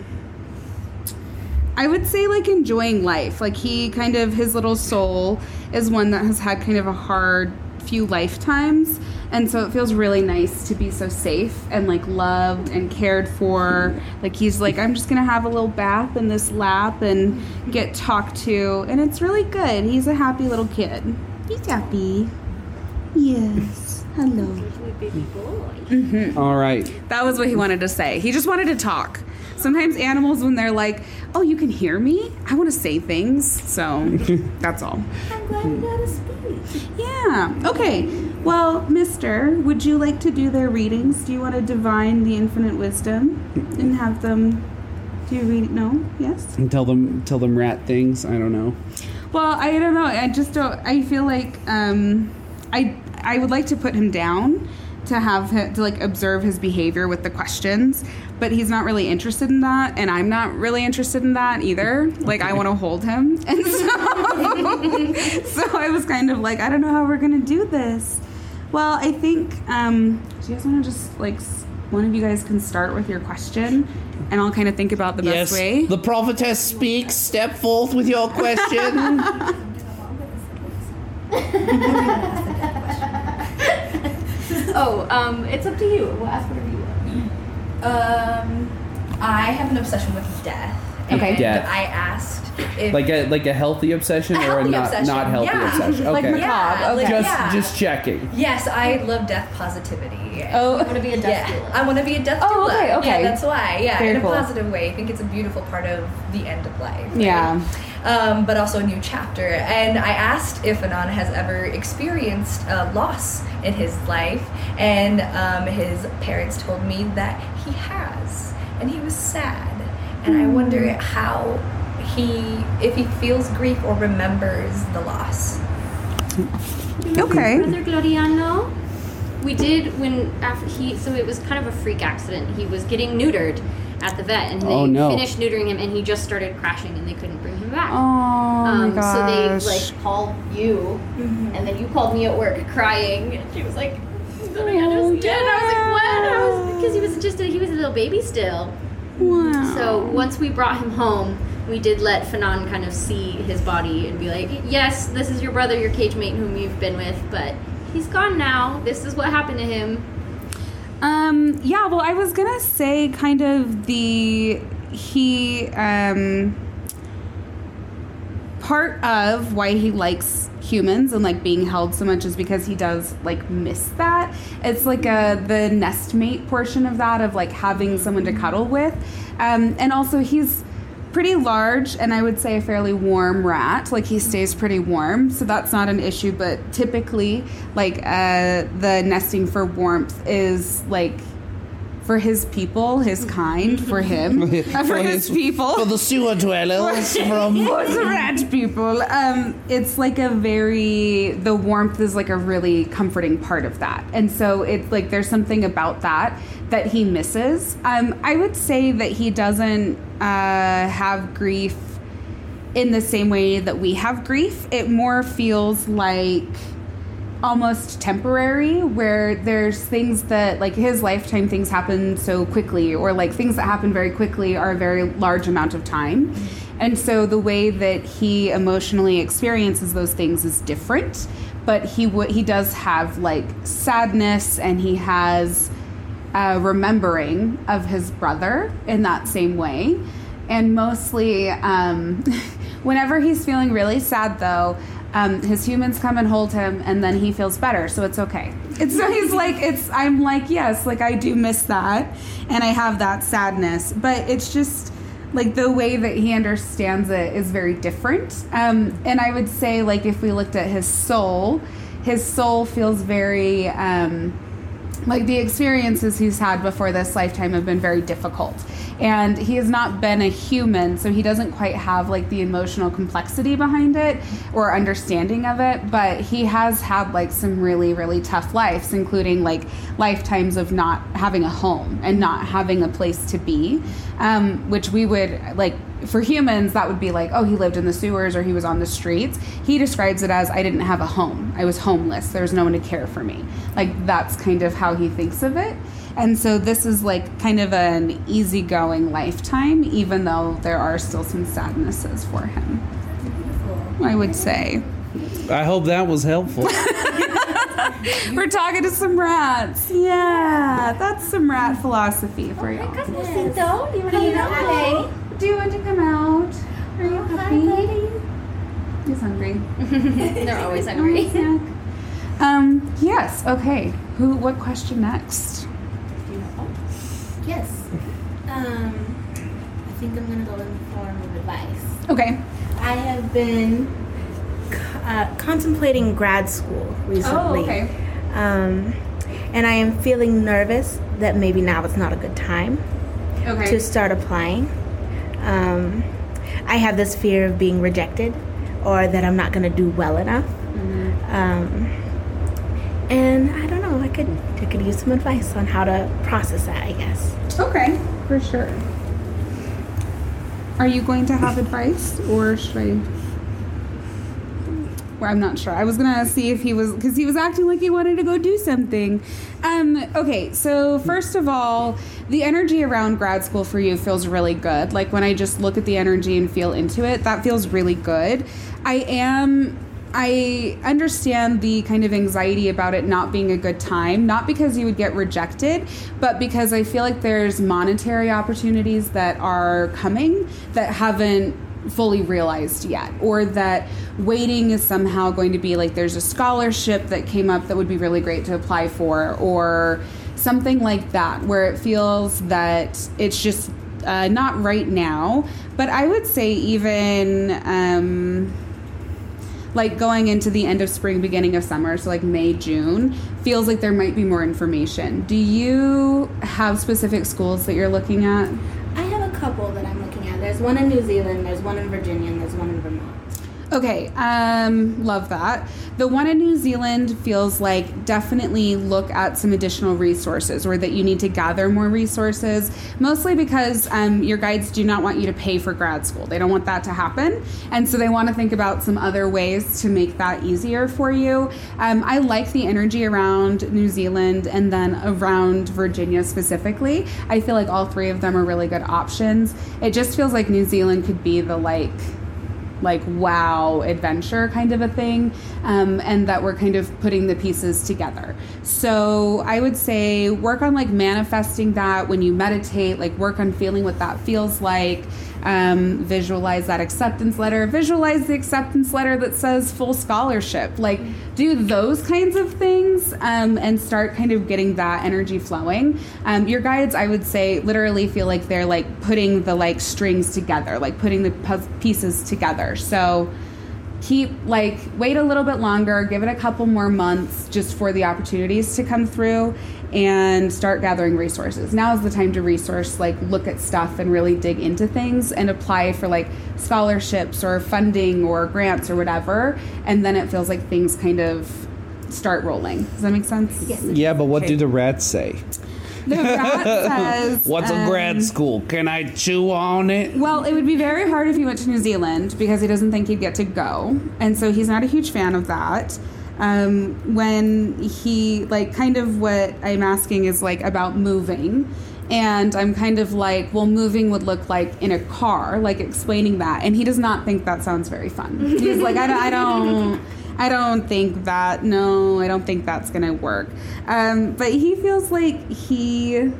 would say like enjoying life. Like he kind of, his little soul is one that has had kind of a hard few lifetimes. And so it feels really nice to be so safe and like loved and cared for. Like he's like, I'm just gonna have a little bath in this lap and get talked to, and it's really good. He's a happy little kid. He's happy. Yes. Hello. Baby boy. Mm-hmm. All right. That was what he wanted to say. He just wanted to talk. Sometimes animals, when they're like, oh, you can hear me? I want to say things. So that's all. I'm glad you got to speak. Yeah. Okay. Well, mister, would you like to do their readings? Do you want to divine the infinite wisdom and have them do you read? No? Yes? And tell them rat things? I don't know. Well, I don't know. I just don't. I feel like I would like to put him down to have him to like observe his behavior with the questions, but he's not really interested in that, and I'm not really interested in that either. Like I want to hold him, and so I was kind of like, I don't know how we're gonna do this. Well, I think do you guys want to just like one of you guys can start with your question, and I'll kind of think about the best way. The prophetess speaks. Step forth with your question. It's up to you. We'll ask whatever you want. I have an obsession with death. Okay. And Death. I asked if like a healthy obsession or a not healthy obsession. Okay. Like macabre. Okay. Just checking. Yes, I love death positivity. Oh, I want to be a death doula. I want to be a death doula. Oh, okay. Yeah, that's why. Yeah, Very in a cool. positive way. I think it's a beautiful part of the end of life. Right? Yeah. But also a new chapter. And I asked if Anon has ever experienced loss in his life, and his parents told me that he has, and he was sad. And I wonder if he feels grief or remembers the loss. Okay. Brother Gloriano, we did so it was kind of a freak accident. He was getting neutered at the vet, and they finished neutering him, and he just started crashing, and they couldn't bring him back. Oh my gosh. So they like called you, and then you called me at work crying, and she was like, Gloriano's dead. And I was like, what? Because he was a little baby still. Wow. So once we brought him home, we did let Fanon kind of see his body and be like, yes, this is your brother, your cage mate whom you've been with, but he's gone now. This is what happened to him. Yeah, well, I was gonna say kind of part of why he likes humans and like being held so much is because he does like miss that. It's like the nest mate portion of that, of like having someone to cuddle with, and also he's pretty large, and I would say a fairly warm rat. Like, he stays pretty warm, so that's not an issue. But typically, like, the nesting for warmth is, like, for his people, his kind, for him, for his people. For the sewer dwellers. For the rat people. It's like the warmth is like a really comforting part of that. And so it's like there's something about that he misses. I would say that he doesn't have grief in the same way that we have grief. It more feels like almost temporary, where there's things that, like, his lifetime things happen so quickly, or like things that happen very quickly are a very large amount of time. And so the way that he emotionally experiences those things is different, but he does have like sadness, and he has remembering of his brother in that same way. And mostly whenever he's feeling really sad, though, his humans come and hold him, and then he feels better, so it's okay. I'm like, yes, like, I do miss that, and I have that sadness, but it's just, like, the way that he understands it is very different. And I would say, like, if we looked at his soul feels very, like, the experiences he's had before this lifetime have been very difficult. And he has not been a human, so he doesn't quite have, like, the emotional complexity behind it or understanding of it. But he has had, like, some really, really tough lives, including, like, lifetimes of not having a home and not having a place to be, which we would, like, for humans, that would be like, oh, he lived in the sewers or he was on the streets. He describes it as, I didn't have a home. I was homeless. There was no one to care for me. Like, that's kind of how he thinks of it. And so this is like kind of an easygoing lifetime, even though there are still some sadnesses for him. I would say. I hope that was helpful. We're talking to some rats. Yeah, that's some rat philosophy for y'all. Do you want to come out? Are you happy? He's hungry. They're always hungry. Yes. Okay. What question next? Yes. I think I'm going to go in the form of advice. Okay. I have been contemplating grad school recently. Oh, okay. And I am feeling nervous that maybe now is not a good time to start applying. I have this fear of being rejected or that I'm not going to do well enough. Mm-hmm. And I don't know, I could use some advice on how to process that, I guess. Okay, for sure. Are you going to have advice, or should I? Well, I'm not sure. I was going to see if he was, because he was acting like he wanted to go do something. Okay, so first of all, the energy around grad school for you feels really good. Like, when I just look at the energy and feel into it, that feels really good. I understand the kind of anxiety about it not being a good time, not because you would get rejected, but because I feel like there's monetary opportunities that are coming that haven't fully realized yet, or that waiting is somehow going to be like there's a scholarship that came up that would be really great to apply for, or something like that, where it feels that it's just not right now. But I would say even like going into the end of spring, beginning of summer, so like May, June, feels like there might be more information. Do you have specific schools that you're looking at? I have a couple that I'm looking at. There's one in New Zealand, there's one in Virginia, and there's one in Vermont. Okay, love that. The one in New Zealand feels like definitely look at some additional resources, or that you need to gather more resources, mostly because your guides do not want you to pay for grad school. They don't want that to happen. And so they want to think about some other ways to make that easier for you. I like the energy around New Zealand and then around Virginia specifically. I feel like all three of them are really good options. It just feels like New Zealand could be the like wow adventure kind of a thing, and that we're kind of putting the pieces together. So I would say work on like manifesting that when you meditate, like work on feeling what that feels like. Visualize that acceptance letter, visualize the acceptance letter that says full scholarship, like do those kinds of things, and start kind of getting that energy flowing. Your guides, I would say, literally feel like they're like putting the like strings together, like putting the pieces together. So wait a little bit longer, give it a couple more months just for the opportunities to come through, and start gathering resources. Now is the time to resource, like look at stuff and really dig into things and apply for like scholarships or funding or grants or whatever. And then it feels like things kind of start rolling. Does that make sense? Yes. Yeah, but what do the rats say? The rat says... What's a grad school? Can I chew on it? Well, it would be very hard if he went to New Zealand because he doesn't think he'd get to go. And so he's not a huge fan of that. When he, like, kind of what I'm asking is, like, about moving. And I'm kind of like, well, moving would look like in a car, like explaining that. And he does not think that sounds very fun. He's like, I don't think that, no, I don't think that's going to work. But he feels like you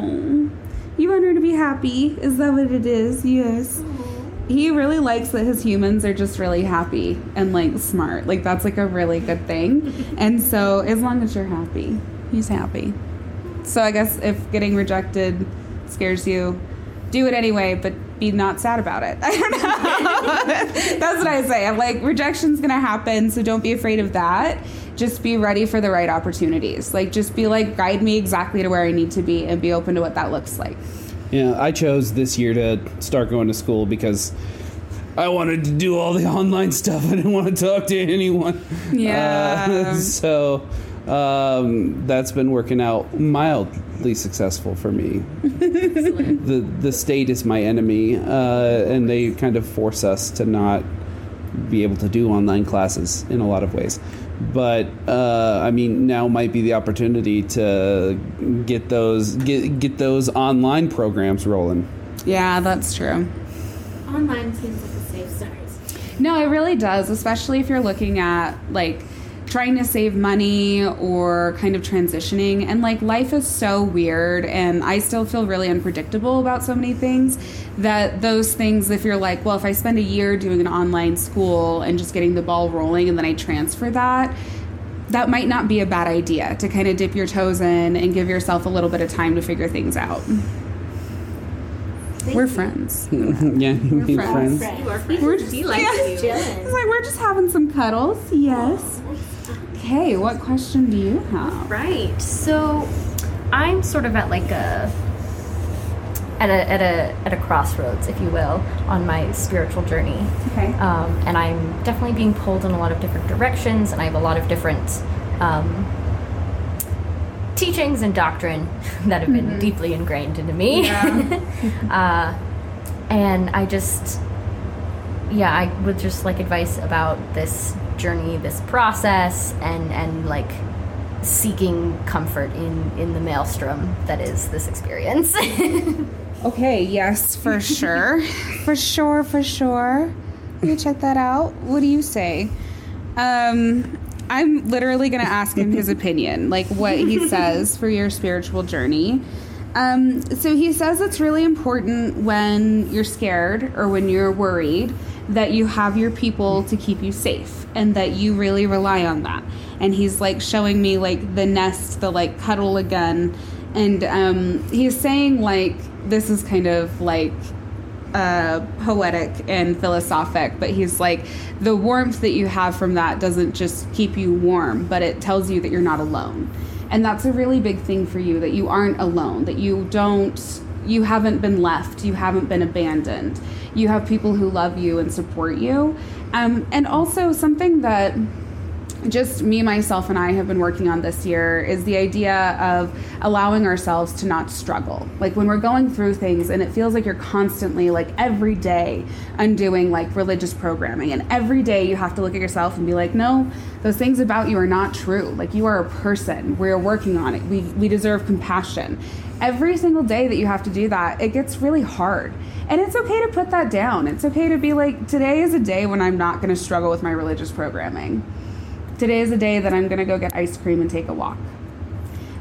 want her to be happy. Is that what it is? Yes. He really likes that his humans are just really happy and like smart. Like that's like a really good thing. And so as long as you're happy, he's happy. So I guess if getting rejected scares you, do it anyway, but be not sad about it. I don't know. That's what I say. I'm like, rejection's going to happen, so don't be afraid of that. Just be ready for the right opportunities. Like, just be like, guide me exactly to where I need to be and be open to what that looks like. Yeah, I chose this year to start going to school because I wanted to do all the online stuff. I didn't want to talk to anyone. Yeah. So that's been working out mildly successful for me. The state is my enemy, and they kind of force us to not be able to do online classes in a lot of ways. But I mean, now might be the opportunity to get those online programs rolling. Yeah, that's true. Online seems like a safe start. No, it really does, especially if you're looking at like trying to save money or kind of transitioning. And like life is so weird, and I still feel really unpredictable about so many things, that those things, if you're like, well, if I spend a year doing an online school and just getting the ball rolling and then I transfer that might not be a bad idea to kind of dip your toes in and give yourself a little bit of time to figure things out. We're friends. Yeah, we're friends. We're just like It's like we're just having some cuddles. Yes. Okay, what question do you have? Right. So I'm sort of at like at a crossroads, if you will, on my spiritual journey. Okay. And I'm definitely being pulled in a lot of different directions, and I have a lot of different teachings and doctrine that have been deeply ingrained into me. Yeah. And I would just like advice about this journey, this process, and like seeking comfort in the maelstrom that is this experience. Okay, yes, for sure. For sure. Let me check that out. What do you say? I'm literally going to ask him his opinion, like what he says for your spiritual journey. So he says it's really important when you're scared or when you're worried that you have your people to keep you safe and that you really rely on that. And he's like showing me like the nest, the like cuddle again. And he's saying like this is kind of like poetic and philosophic, but he's like the warmth that you have from that doesn't just keep you warm, but it tells you that you're not alone. And that's a really big thing for you, that you aren't alone, that you haven't been left, you haven't been abandoned. You have people who love you and support you. And also something that just me, myself, and I have been working on this year is the idea of allowing ourselves to not struggle. Like when we're going through things and it feels like you're constantly, like every day, undoing like religious programming, and every day you have to look at yourself and be like, no, those things about you are not true. Like you are a person. We're working on it. We deserve compassion. Every single day that you have to do that, it gets really hard. And it's okay to put that down. It's okay to be like, today is a day when I'm not going to struggle with my religious programming. Today is a day that I'm going to go get ice cream and take a walk.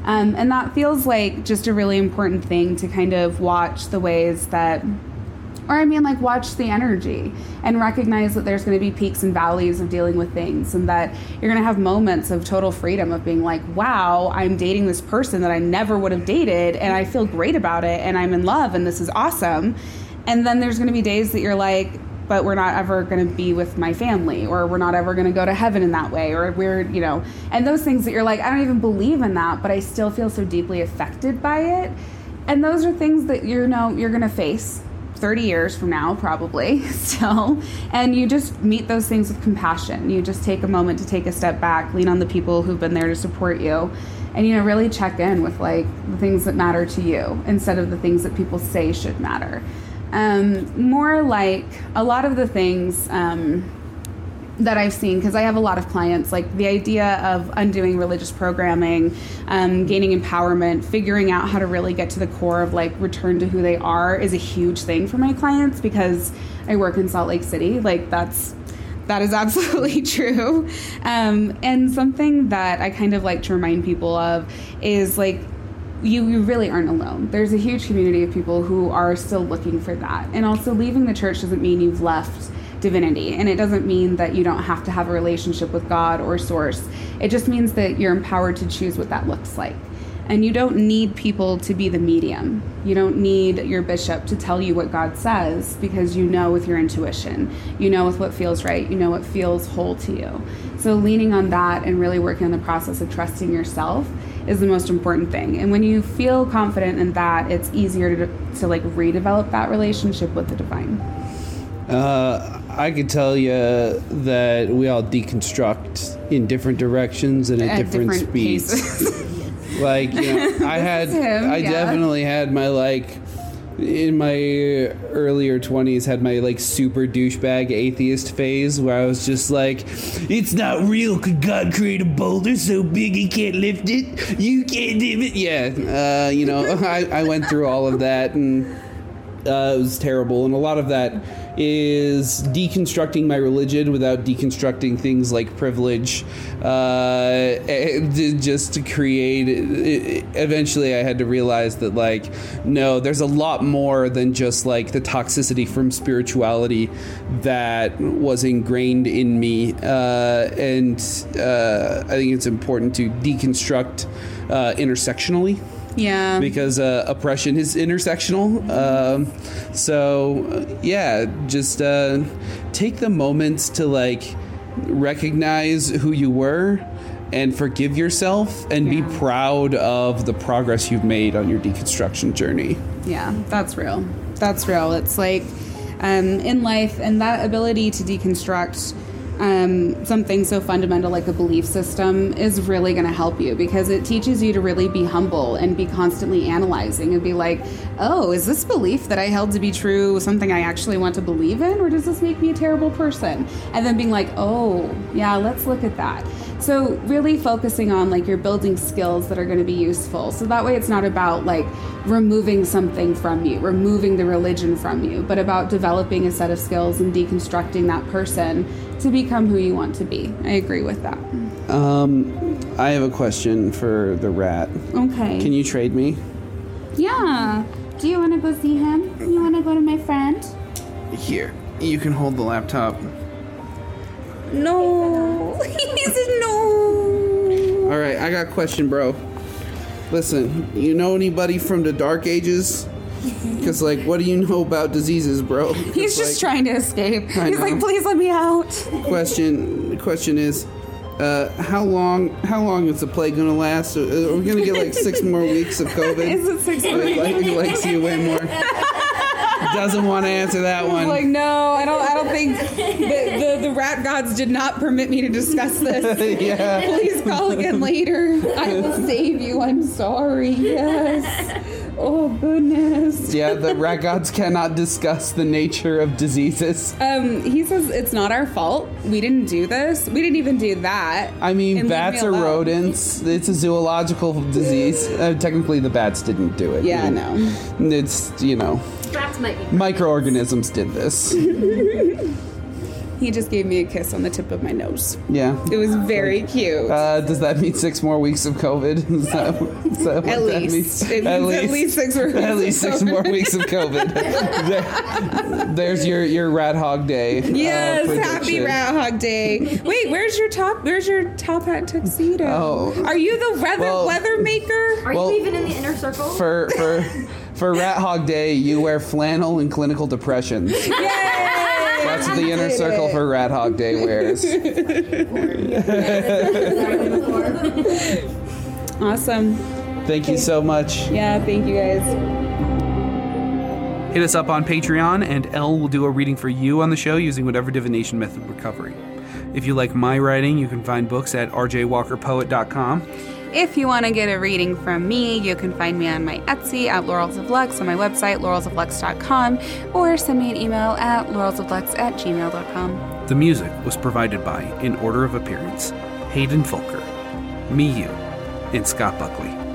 And that feels like just a really important thing to kind of watch the ways that, watch the energy and recognize that there's going to be peaks and valleys of dealing with things, and that you're going to have moments of total freedom of being like, wow, I'm dating this person that I never would have dated, and I feel great about it, and I'm in love, and this is awesome. And then there's going to be days that you're like, but we're not ever going to be with my family, or we're not ever going to go to heaven in that way, or we're, and those things that you're like, I don't even believe in that, but I still feel so deeply affected by it. And those are things that you're going to face 30 years from now, probably still. And you just meet those things with compassion. You just take a moment to take a step back, lean on the people who've been there to support you, and, really check in with like the things that matter to you instead of the things that people say should matter. More like a lot of the things that I've seen, because I have a lot of clients, like the idea of undoing religious programming, gaining empowerment, figuring out how to really get to the core of like return to who they are is a huge thing for my clients, because I work in Salt Lake City. Like that is absolutely true. And something that I kind of like to remind people of is like, you really aren't alone. There's a huge community of people who are still looking for that. And also, leaving the church doesn't mean you've left divinity. And it doesn't mean that you don't have to have a relationship with God or Source. It just means that you're empowered to choose what that looks like. And you don't need people to be the medium. You don't need your bishop to tell you what God says, because you know with your intuition. You know with what feels right. You know what feels whole to you. So leaning on that and really working on the process of trusting yourself is the most important thing. And when you feel confident in that, it's easier to like redevelop that relationship with the divine. I could tell you that we all deconstruct in different directions and at different speeds. Like, I definitely had my in my earlier 20s, had my super douchebag atheist phase where I was just like, it's not real. Could God create a boulder so big he can't lift it? You can't lift it. Yeah. I went through all of that, and it was terrible. And a lot of that is deconstructing my religion without deconstructing things like privilege, just to create eventually I had to realize that no, there's a lot more than just the toxicity from spirituality that was ingrained in me, and I think it's important to deconstruct intersectionally. Yeah. Because oppression is intersectional. Just take the moments to recognize who you were and forgive yourself and be proud of the progress you've made on your deconstruction journey. Yeah, that's real. That's real. It's in life, and that ability to deconstruct something so fundamental like a belief system is really going to help you, because it teaches you to really be humble and be constantly analyzing and be like, oh, is this belief that I held to be true something I actually want to believe in, or does this make me a terrible person? And then being like, oh, yeah, let's look at that. So really focusing on you're building skills that are going to be useful. So that way it's not about removing something from you, removing the religion from you, but about developing a set of skills and deconstructing that person to become who you want to be. I agree with that. I have a question for the rat. Okay. Can you trade me? Yeah. Do you want to go see him? You want to go to my friend? Here. You can hold the laptop. No. He says no. All right, I got a question, bro. Listen, you know anybody from the Dark Ages? Because, what do you know about diseases, bro? He's just trying to escape. He's like, please let me out. The question is, how long is the plague going to last? Are we going to get 6 more weeks of COVID? Is it 6 more weeks? He likes you way more. Doesn't want to answer that one. No, I don't think the rat gods did not permit me to discuss this. Yeah. Please call again later. I will save you. I'm sorry. Yes. Oh, goodness. Yeah, the rat gods cannot discuss the nature of diseases. He says it's not our fault. We didn't do this. We didn't even do that. I mean, bats are rodents. It's a zoological disease. Technically, the bats didn't do it. Yeah, no. It's, Rats might be. Microorganisms did this. He just gave me a kiss on the tip of my nose. Yeah. It was very cute. Does that mean 6 more weeks of COVID? Is that what at that least. means? At least 6 more weeks. At least 6 more weeks of COVID. There's your Rat Hog Day. Yes, happy Rat Hog Day. Wait, where's your top hat tuxedo? Oh. Are you the weather maker? Are you even in the inner circle? For Rat Hog Day, you wear flannel and clinical depressions. Yay! That's what the inner circle for Rat Hog Day wears. Awesome. Thank you so much. Yeah, thank you guys. Hit us up on Patreon, and Elle will do a reading for you on the show using whatever divination method we're covering. If you like my writing, you can find books at rjwalkerpoet.com. If you want to get a reading from me, you can find me on my Etsy at Laurels of Lux, on my website, laurelsoflux.com, or send me an email at laurelsoflux@gmail.com. The music was provided by, in order of appearance, Hayden Fulker, Me You, and Scott Buckley.